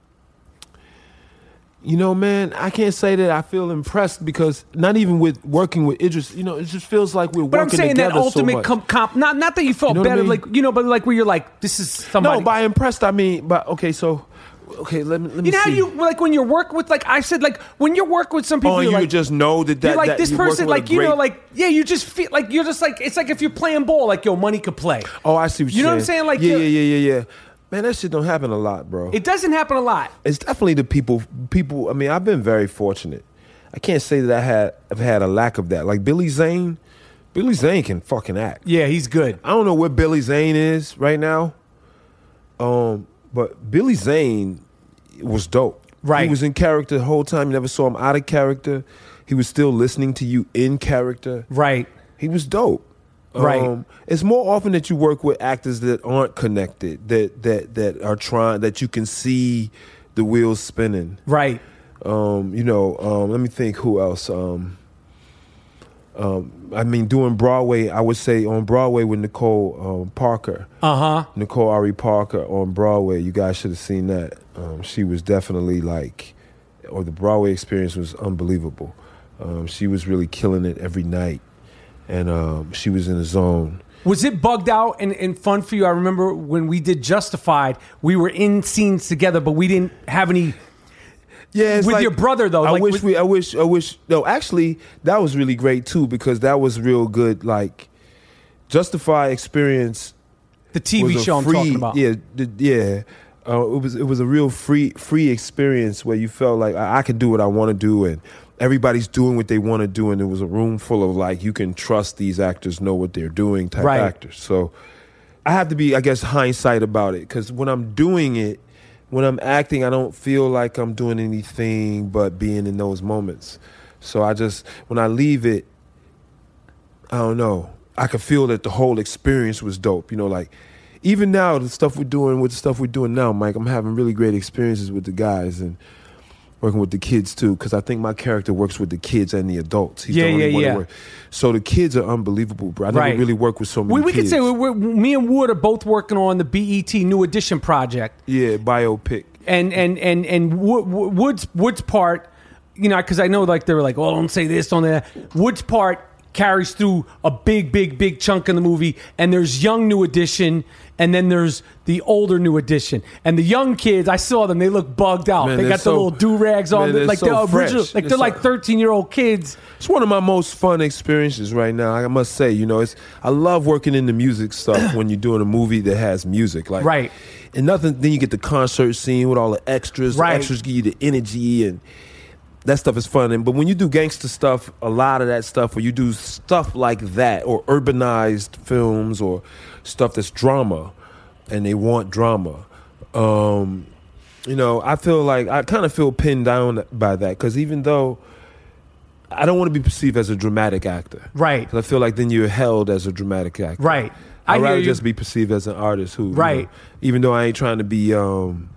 You know, man, I can't say that I feel impressed because not even with working with Idris, you know, it just feels like we're but working together. But I'm saying that ultimate so comp, comp, not not that you felt you know better, I mean? like you know, but like where you're like, this is somebody. No, by impressed I mean, but okay, so okay, let me let me You know see. how you like when you're working with like I said like when you're working with some people, oh, you're you like, just know that that you're like that this you're person, working with like a you know, great- like yeah, you just feel like you're just like it's like if you're playing ball, like yo, money could play. Oh, I see what you you're know what I'm saying? Like yeah, you're- yeah, yeah, yeah, yeah. Man, that shit don't happen a lot, bro. It doesn't happen a lot. It's definitely the people. People. I mean, I've been very fortunate. I can't say that I had. I've had a lack of that. Like Billy Zane. Billy Zane can fucking act. Yeah, he's good. I don't know where Billy Zane is right now. Um, but Billy Zane was dope. Right. He was in character the whole time. You never saw him out of character. He was still listening to you in character. Right. He was dope. Right. Um, it's more often that you work with actors that aren't connected, that that that are trying, that you can see the wheels spinning. Right. Um, you know, um, let me think who else. Um, um, I mean, doing Broadway, I would say on Broadway with Nicole um, Parker. Uh-huh. Nicole Ari Parker on Broadway. You guys should have seen that. Um, she was definitely like, or the Broadway experience was unbelievable. Um, she was really killing it every night. And um, she was in the zone. Was it bugged out and, and fun for you? I remember when we did Justified, we were in scenes together, but we didn't have any. Yeah, it's with like, your brother though. I like wish with, we. I wish. I wish. No, actually, that was really great too because that was real good. Like, Justified experience. The T V show free, I'm talking about. Yeah, the, yeah. Uh, it was. It was a real free, free experience where you felt like I, I could do what I want to do and. Everybody's doing what they want to do, and there was a room full of like you can trust these actors know what they're doing type right. actors. So I have to be, I guess, hindsight about it because when I'm doing it, when I'm acting, I don't feel like I'm doing anything but being in those moments. So I just when I leave it, I don't know. I could feel that the whole experience was dope. You know, like even now the stuff we're doing with the stuff we're doing now, Mike, I'm having really great experiences with the guys and. Working with the kids too, because I think my character works with the kids and the adults. He's yeah, the only yeah, one yeah. that work. So the kids are unbelievable, bro. I never right. really worked with so many we, we kids. could say we're, me and Wood are both working on the B E T New Edition project. Yeah, biopic. And and and and Wood's Wood's part, you know, because I know like they were like, oh, don't say this, don't say that. Wood's part carries through a big, big, big chunk in the movie, and there's young New Edition, and then there's the older New Edition. And the young kids, I saw them, they look bugged out. Man, they got so, the little do-rags on, man, they're like so the original, fresh. like They're they're so, like thirteen-year-old kids. It's one of my most fun experiences right now, I must say. You know, it's I love working in the music stuff when you're doing a movie that has music. Like, right. And nothing, then you get the concert scene with all the extras. Right. The extras give you the energy and that stuff is fun. And, but when you do gangster stuff, a lot of that stuff, or you do stuff like that, or urbanized films, or stuff that's drama, and they want drama. Um, you know, I feel like I kind of feel pinned down by that because even though I don't want to be perceived as a dramatic actor, right? 'Cause I feel like then you're held as a dramatic actor, right? I'd I rather you. just be perceived as an artist who, right? You know, even though I ain't trying to be, um,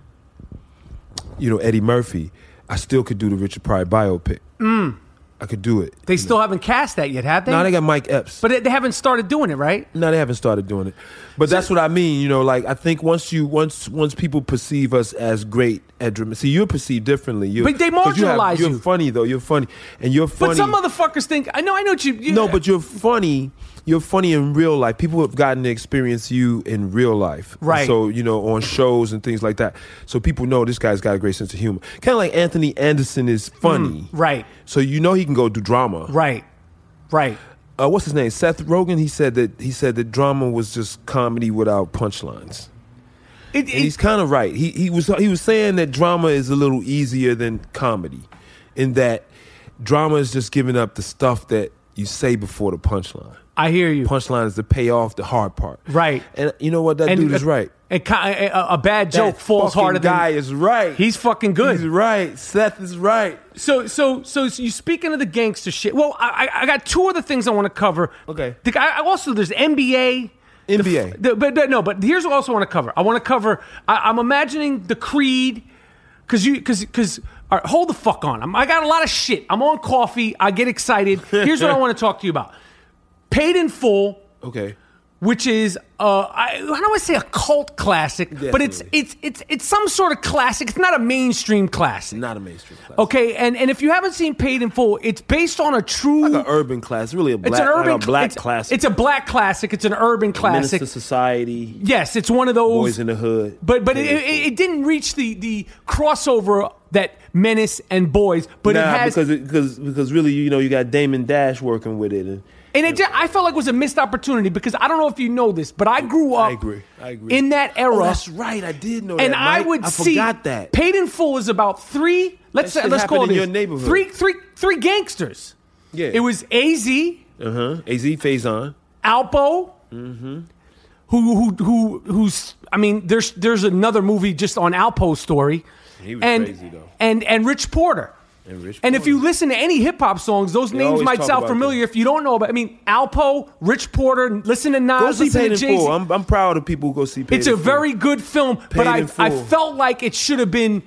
you know, Eddie Murphy, I still could do the Richard Pryor biopic. Mm. I could do it. They still know? haven't cast that yet, have they? No, they got Mike Epps. But they haven't started doing it, right? No, they haven't started doing it. But so, that's what I mean. You know, like I think once you once once people perceive us as great at drama, see, you're perceived differently. You're, but they marginalize you. Have, you're you. funny though. You're funny, and you're funny. But some motherfuckers think I know. I know what you. you no, but you're funny. You're funny in real life. People have gotten to experience you in real life. Right. So, you know, on shows and things like that. So people know this guy's got a great sense of humor. Kind of like Anthony Anderson is funny. Mm, right. So you know he can go do drama. Right. Right. Uh, what's his name? Seth Rogen. He said that he said that drama was just comedy without punchlines. It, it, and he's kind of right. He he was he was saying that drama is a little easier than comedy, in that drama is just giving up the stuff that you say before the punchline. I hear you. Punchline is the payoff, the hard part. Right. And you know what? That and, dude is right. A, a, a bad joke that falls harder than... That guy is right. He's fucking good. He's right. Seth is right. So, so, so, so you speaking of the gangster shit. Well, I, I got two other things I want to cover. Okay. The, I, also, there's N B A. N B A. The, the, but no, but here's what I also want to cover. I want to cover. I, I'm imagining the Creed, because you, because, because. All right, hold the fuck on. I'm, I got a lot of shit. I'm on coffee. I get excited. Here's what I want to talk to you about. Paid in Full. Okay. Which is, uh, I, I don't want to say a cult classic, Definitely. but it's it's it's it's some sort of classic. It's not a mainstream classic. Not a mainstream classic. Okay, and, and if you haven't seen Paid in Full, it's based on a true... Like an urban classic. Really a black, it's an urban, like a black it's, classic. It's a black classic. It's an urban classic. Minister Society. Yes, it's one of those... Boys in the Hood. But but it, it, it didn't reach the, the crossover that Menace and Boys, but nah, it has... because, it, because, because really, you know, you got Damon Dash working with it. And, And it just, I felt like it was a missed opportunity because I don't know if you know this, but I grew up I agree. I agree. in that era. Oh, that's right. I did know and that. And I Mike. would I see forgot that. Paid in Full is about three. Let's That say, shit let's call it happened in this, your neighborhood. three three three gangsters. Yeah. It was A Z. Uh huh. A Z Faison. Alpo. Mm-hmm. Who who who who's? I mean, there's there's another movie just on Alpo's story. He was and, crazy though. And and Rich Porter. And, Rich and Porter. if you listen to any hip hop songs, those They names always might talk sound about familiar them. if you don't know about. I mean, Alpo, Rich Porter. Listen to Nas. Go see listen Paid to in Jay-Z. Full. I'm, I'm proud of people who go see Paid It's in a Full. very good film, but Paid I in Full. I felt like it should have been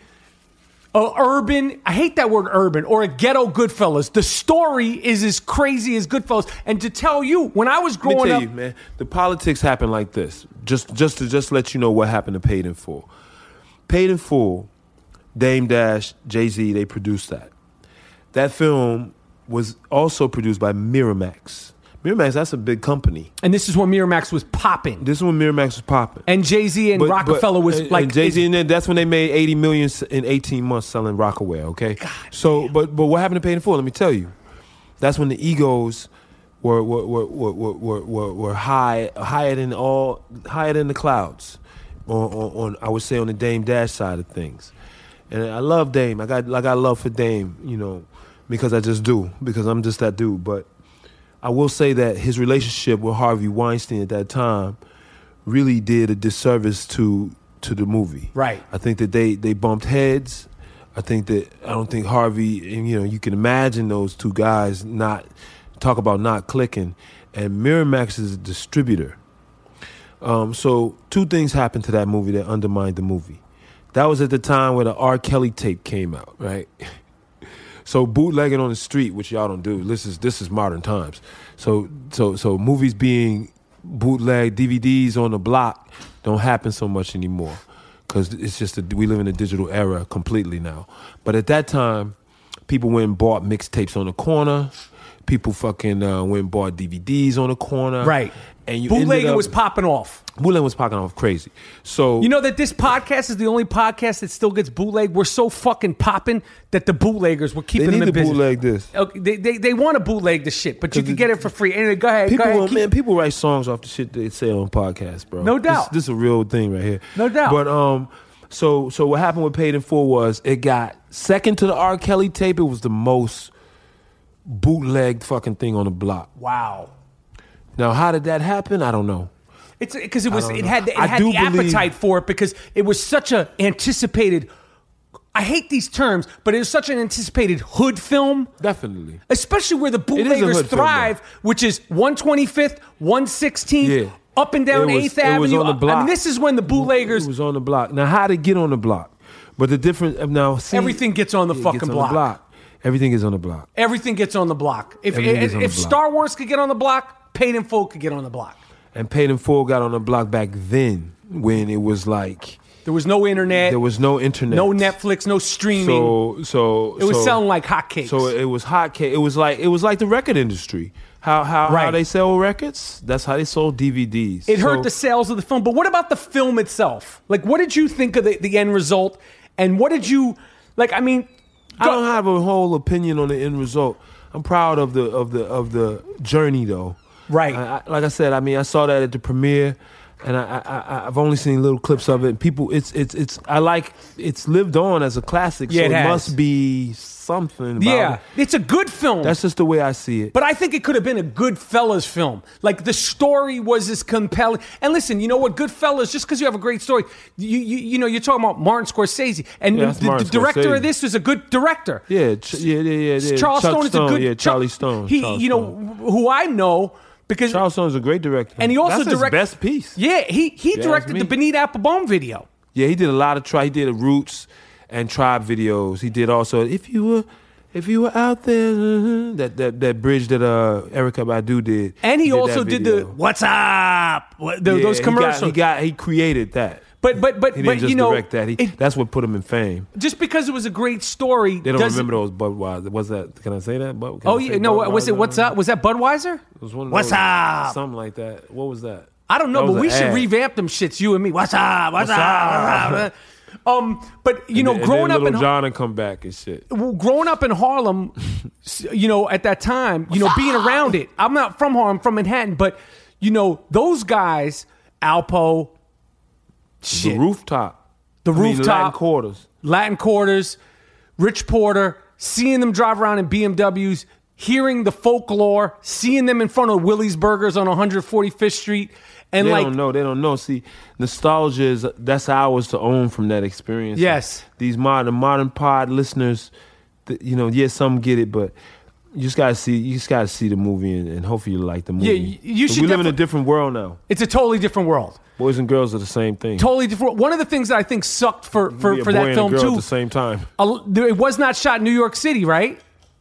a urban. I hate that word urban or a ghetto Goodfellas. The story is as crazy as Goodfellas. And to tell you, when I was Let me growing tell up, you, man, the politics happened like this. Just, just to just let you know what happened to Paid in Full. Paid in Full, Dame Dash, Jay-Z, they produced that. That film was also produced by Miramax. Miramax, that's a big company. and this is when Miramax was popping, This is when Miramax was popping. and Jay-Z and But- Rockefeller but- was and, like and Jay-Z, and then that's when they made eighty million in eighteen months selling Rockaway. Okay, God so but but what happened to Paid in Full? Let me tell you, that's when the egos were were were were were, were, were high higher than all higher than the clouds. On, on, on I would say on the Dame Dash side of things, and I love Dame. I got I got love for Dame, you know, because I just do because I'm just that dude. But I will say that his relationship with Harvey Weinstein at that time really did a disservice to to the movie. Right. I think that they, they bumped heads. I think that I don't think Harvey, and you know, you can imagine those two guys not talk about not clicking. And Miramax is a distributor. Um, so two things happened to that movie that undermined the movie. That was at the time where the R. Kelly tape came out, right? So bootlegging on the street, which y'all don't do. This is this is modern times. So so so movies being bootleg, D V Ds on the block don't happen so much anymore because it's just a, we live in a digital era completely now. But at that time, people went and bought mixtapes on the corner. People fucking uh, went and bought D V Ds on the corner. right. And you Bootlegging ended up, was popping off. Bootlegging was popping off crazy. So You know that this podcast is the only podcast that still gets bootleg. We're so fucking popping that the bootleggers were they keeping need them in to business. bootleg this. Okay, they they, they want to bootleg the shit, but you can it- get it for free. Anyway, go ahead. People, go ahead. will- keep- man, people write songs off the shit they say on podcasts, bro. No doubt. This, this is a real thing right here. No doubt. But um, so so what happened with Paid in Full was it got second to the R. Kelly tape. It was the most bootlegged fucking thing on the block. wow. Now, how did that happen? I don't know. It's because it was it know. had the, it I had do the believe- appetite for it because it was such a anticipated. I hate these terms, but it was such an anticipated hood film. Definitely. Especially where the is a bootleggers hood film, thrive, which is one twenty-fifth, one sixteenth, Yeah. up and down It was- eighth it Avenue. was on the block. I mean, this is when the bootleggers. It was on the block. Now, how to get on the block? But the difference now, see, Everything gets on the it fucking gets on block. The block. Everything is on the block. Everything gets on the block. If Everything if, gets on if the block. Star Wars could get on the block, Paid in Full could get on the block. And Paid in Full got on the block back then when it was like There was no internet. there was no internet, no Netflix, no streaming. So so it was so, selling like hotcakes. So it was hotcake. It was like it was like the record industry. How how Right. how they sell records? That's how they sold D V Ds. It So- hurt the sales of the film. But what about the film itself? Like, what did you think of the, the end result? And what did you like? I mean, I go- don't have a whole opinion on the end result. I'm proud of the of the of the journey though. Right. I, I, like I said, I mean, I saw that at the premiere, and I, I, I I've only seen little clips of it. People, it's it's it's I like it's lived on as a classic. Yeah, so it it has. must be something. About yeah, it. it's a good film. That's just the way I see it. But I think it could have been a Goodfellas film. Like the story was as compelling. And listen, you know what? Goodfellas, just because you have a great story, you you, you know, you're talking about Martin Scorsese, and Yeah, the, that's the Martin director Scorsese. of this is a good director. yeah, ch- yeah, yeah, yeah, yeah. Charles Chuck Stone is a good. Yeah, Chuck- Charlie Stone. He, Charles you know, Stone. who I know because Charles Stone's a great director, and he also That's his directed best piece. Yeah, he he You ask directed me. the Benita Applebaum video. Yeah, he did a lot of tri. He did Roots and Tribe videos. He did also if you were, if you were out there, uh, that that that bridge that uh Erykah Badu did. And he, did also that did the video. "What's up?" What- the- Yeah, those he got- commercials. He got, he created that. but but but He didn't but just you know, direct that. He, it- that's what put him in fame. just because it was a great story, They don't doesn't- remember those Budweiser. Was that? Can I say that? Bud, can Oh I yeah, say no. what- Was it Budweiser? "What's up"? Was that Budweiser? It was one of What's those- up? Something like that. What was that? I don't know, That but was we an should ad. revamp them shits. You and me. What's up? What's, What's up? up? What's up? Um, but you And know, then- and growing then up in Little John and come back and shit. well, growing up in Harlem, s- you know, at that time, you know, being around it. I'm not from Harlem, I'm from Manhattan, but you know, those guys, Alpo, shit, The rooftop. The I mean, rooftop. Latin quarters. Latin Quarters, Rich Porter, seeing them drive around in B M Ws, hearing the folklore, seeing them in front of Willie's Burgers on one forty-fifth Street, and They like, don't know. They don't know. See, nostalgia is that's ours to own from that experience. Yes. These modern modern pod listeners, th- you know, yes, some get it, but you just gotta see. You just gotta see the movie, and, and hopefully you like the movie. Yeah, you- you But should We live in a defi- different world now. it's a totally different world. Boys and girls are the same thing. Totally different. One of the things that I think sucked for Be for, a for boy that and a film girl too, at the same time. a- there- it was not shot in New York City, right?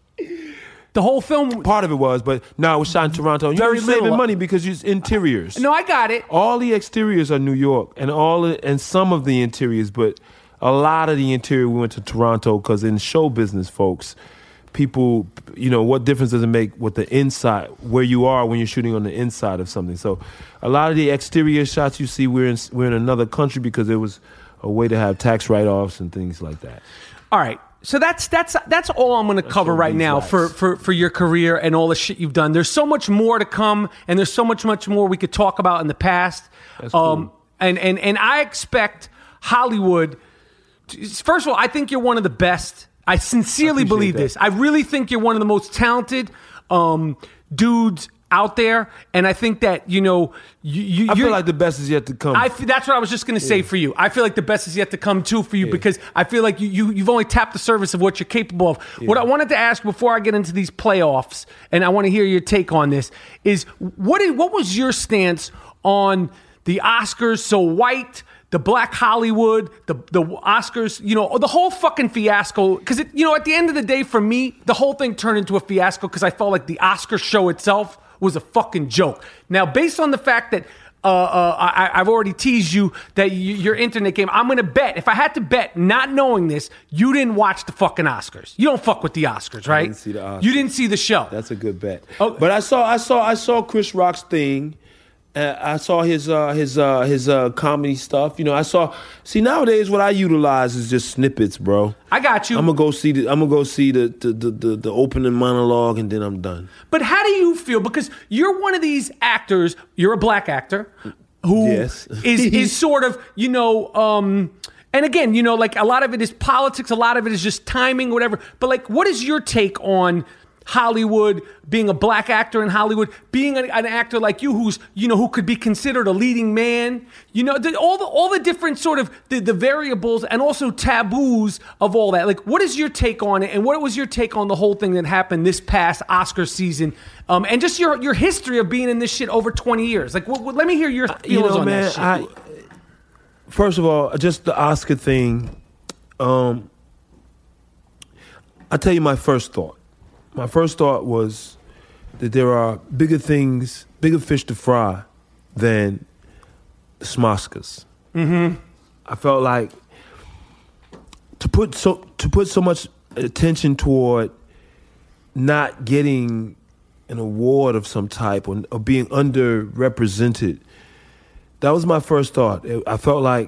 The whole film. Part of it was, but no, it was shot in Toronto. You're Very saving little. money because it's interiors. No, I got it. All the exteriors are New York, and all the, and some of the interiors, but a lot of the interior we went to Toronto because in show business, folks, people, you know, what difference does it make with the inside, where you are when you're shooting on the inside of something? So, a lot of the exterior shots you see, we're in we're in another country because it was a way to have tax write-offs and things like that. All right. So that's that's that's all I'm going to cover your right now for, beeswax. for for your career and all the shit you've done. There's so much more to come, and there's so much much more we could talk about in the past. That's Um, cool. and and and I expect Hollywood. To, first of all, I think you're one of the best. I sincerely I appreciate believe that. this. I really think you're one of the most talented um, dudes out there, and I think that you know you. you I you're, feel like the best is yet to come. I f- that's what I was just going to say for you. I feel like the best is yet to come too for you because I feel like you, you you've only tapped the surface of what you're capable of. What I wanted to ask before I get into these playoffs, and I want to hear your take on this, is what did, what was your stance on the Oscars so white? The Black Hollywood, the the Oscars, you know, the whole fucking fiasco. Because, you know, at the end of the day, for me, the whole thing turned into a fiasco because I felt like the Oscar show itself was a fucking joke. Now, based on the fact that uh, uh, I, I've already teased you that you, your internet game, I'm going to bet, if I had to bet, not knowing this, you didn't watch the fucking Oscars. You don't fuck with the Oscars, right? didn't see the Oscars. You didn't see the show. That's a good bet. Oh. But I saw, I saw, I saw Chris Rock's thing. Uh, I saw his uh, his uh, his uh, comedy stuff. You know, I saw. See, nowadays what I utilize is just snippets, bro. I got you. I'm gonna go see the. I'm gonna go see the the, the the the opening monologue, and then I'm done. But how do you feel? Because you're one of these actors, you're a black actor, who Yes. is is sort of, you know, um, and again, you know, like a lot of it is politics, a lot of it is just timing, whatever. But like, what is your take on Hollywood, being a black actor in Hollywood, being an, an actor like you who's, you know, who could be considered a leading man, you know, the, all the all the different sort of the, the variables and also taboos of all that. Like, what is your take on it, and what was your take on the whole thing that happened this past Oscar season, um, and just your your history of being in this shit over twenty years? Like, what, what, let me hear your feelings you know, on man, that shit. I, first of all, just the Oscar thing. Um, I'll tell you my first thought. My first thought was that there are bigger things, bigger fish to fry than the Smoscas. Mm-hmm. I felt like to put so to put so much attention toward not getting an award of some type or, or being underrepresented. That was my first thought. I felt like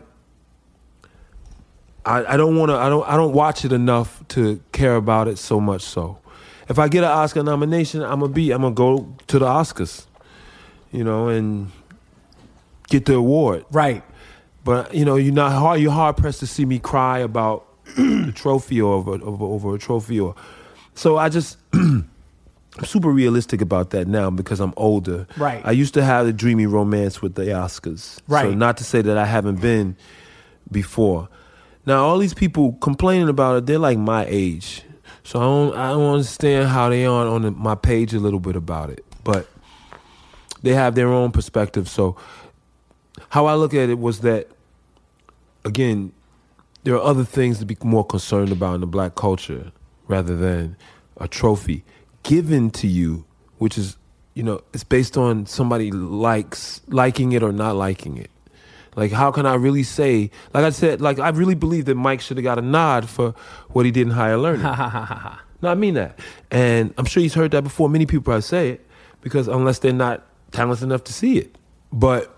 I, I don't want to. I don't. I don't watch it enough to care about it so much. So, if I get an Oscar nomination, I'm gonna be. I'm gonna go to the Oscars, you know, and get the award. Right. But you know, you're not hard. You're hard pressed to see me cry about the trophy or over, over over a trophy or. So I just. I'm super realistic about that now because I'm older. Right. I used to have a dreamy romance with the Oscars. Right. So not to say that I haven't been before. Now, all these people complaining about it, they're like my age. So I don't, I don't understand how they are on the, my page a little bit about it. But they have their own perspective. So how I look at it was that, again, there are other things to be more concerned about in the black culture rather than a trophy given to you, which is, you know, it's based on somebody likes liking it or not liking it. Like, how can I really say, like I said, like, I really believe that Mike should have got a nod for what he did in Higher Learning. No, I mean that. And I'm sure he's heard that before. Many people probably say it, because unless they're not talented enough to see it. But,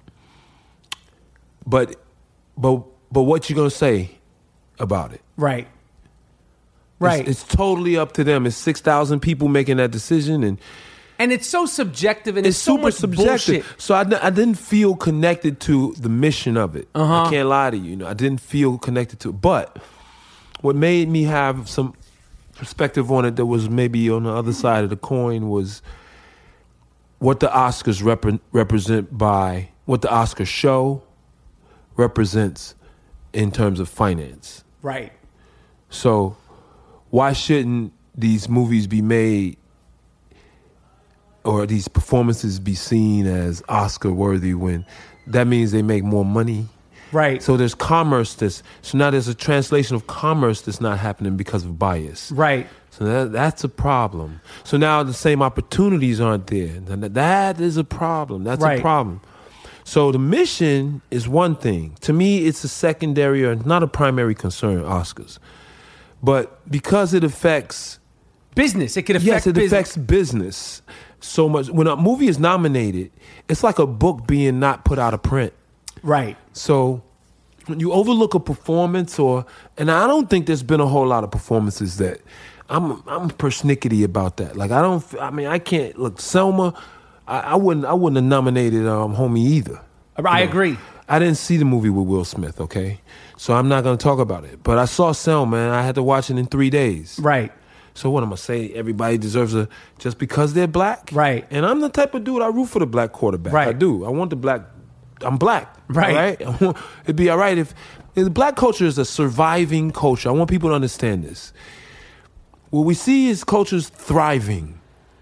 but, but, but what you gonna say about it? Right. Right. It's, it's totally up to them. It's six thousand people making that decision, and And it's so subjective, and it's, it's so super much subjective. bullshit. So I, I didn't feel connected to the mission of it. Uh-huh. I can't lie to you. You know, I didn't feel connected to it. But what made me have some perspective on it that was maybe on the other side of the coin was what the Oscars rep- represent by, what the Oscar show represents in terms of finance. Right. So why shouldn't these movies be made or these performances be seen as Oscar worthy when that means they make more money? Right. So there's commerce that's, so now there's a translation of commerce that's not happening because of bias. Right. So that, that's a problem. So now the same opportunities aren't there. That, that is a problem. That's Right. a problem. So the mission is one thing. To me, it's a secondary or not a primary concern, Oscars. But because it affects Business. It could affect yes, it business. affects business so much. When a movie is nominated, it's like a book being not put out of print. Right. So when you overlook a performance, or and I don't think there's been a whole lot of performances that I'm I'm persnickety about that. Like I don't. I mean, I can't look. Selma, I, I wouldn't. I wouldn't have nominated um, Homie either. I You know, agree. I didn't see the movie with Will Smith. Okay, so I'm not going to talk about it. But I saw Selma, and I had to watch it in three days. Right. So what am I say? Everybody deserves a just because they're black, Right. And I'm the type of dude I root for the black quarterback. Right. I do. I want the black. I'm black, Right. all right? It'd be all right if, if the black culture is a surviving culture. I want people to understand this. What we see is cultures thriving.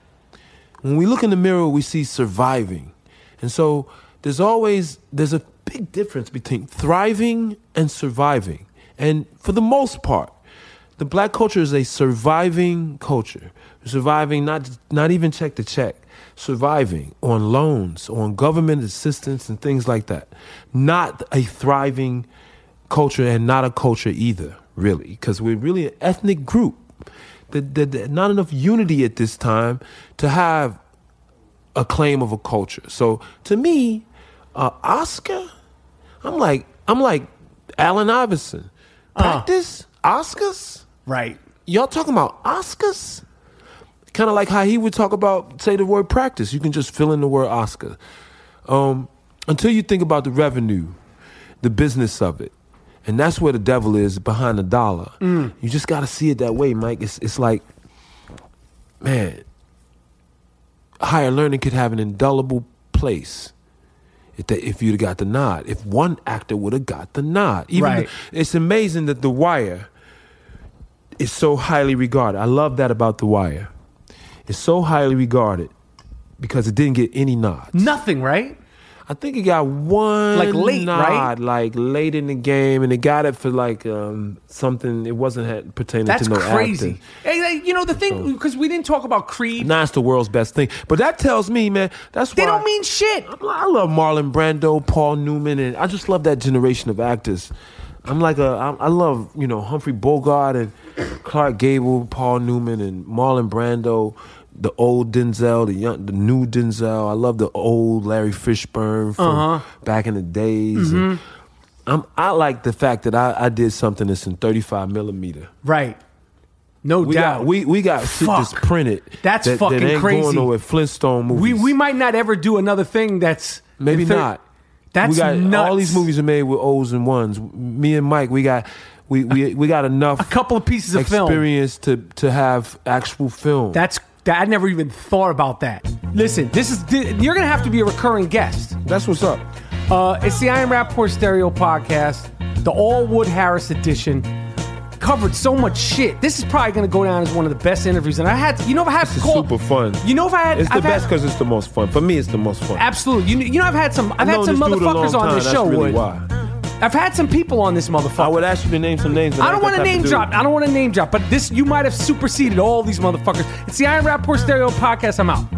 When we look in the mirror, we see surviving, and so there's always there's a big difference between thriving and surviving. And for the most part, the black culture is a surviving culture. Surviving, not not even check to check. Surviving on loans, on government assistance and things like that. Not a thriving culture, and not a culture either, really. Because we're really an ethnic group. There's not enough unity at this time to have a claim of a culture. So to me, uh, Oscar, I'm like, I'm like Allen Iverson. Practice, uh. Oscars? Right. Y'all talking about Oscars? Kind of like how he would talk about, say the word practice. You can just fill in the word Oscar. Um, until you think about the revenue, the business of it. And that's where the devil is, behind the dollar. Mm. You just got to see it that way, Mike. It's it's like, man, higher learning could have an indelible place if they, if you'd have got the nod. If one actor would have got the nod. Even right. the, it's amazing that The Wire is so highly regarded. I love that about The Wire. It's so highly regarded because it didn't get any nods. Nothing, right? I think it got one like late, nod, right? like late in the game, and it got it for like um, something. It wasn't had, pertaining That's to no crazy. acting. Hey, hey, you know the thing, because so, we didn't talk about Creed. Nah, it's the world's best thing, but that tells me, man, that's they why don't mean shit. I love Marlon Brando, Paul Newman, and I just love that generation of actors. I'm like a, I love you know Humphrey Bogart and Clark Gable, Paul Newman, and Marlon Brando. The old Denzel, the young, the new Denzel. I love the old Larry Fishburne from uh-huh. back in the days. Mm-hmm. And I'm, I like the fact that I, I did something that's in thirty-five millimeter. Right. No we doubt. Got, we we got shit that's printed. That's that, fucking that ain't crazy. Going nowhere. Flintstone movies. We we might not ever do another thing that's maybe thir- not. That's we got, nuts. All these movies are made with O's and ones. Me and Mike, we got. We, we we got enough a couple of pieces of experience film. to to have actual film. That's that I never even thought about that. Listen, this is you're gonna have to be a recurring guest. That's what's up. Uh, it's the Ian Rappaport Stereo Podcast, the All Wood Harris edition. Covered so much shit. This is probably gonna go down as one of the best interviews. And I had, to, you know, if I had to it's call, super fun. You know, if I had, it's the I've best had, because it's the most fun. For me, it's the most fun. Absolutely. You, you know, I've had some, I've, I've had some motherfuckers on this That's show. Really Wood. why. I've had some people on this motherfucker. I would ask you to name some names. I don't want to name drop. I don't want to name drop. But this, you might have superseded all these motherfuckers. It's the Ian Rappaport Stereo Podcast. I'm out.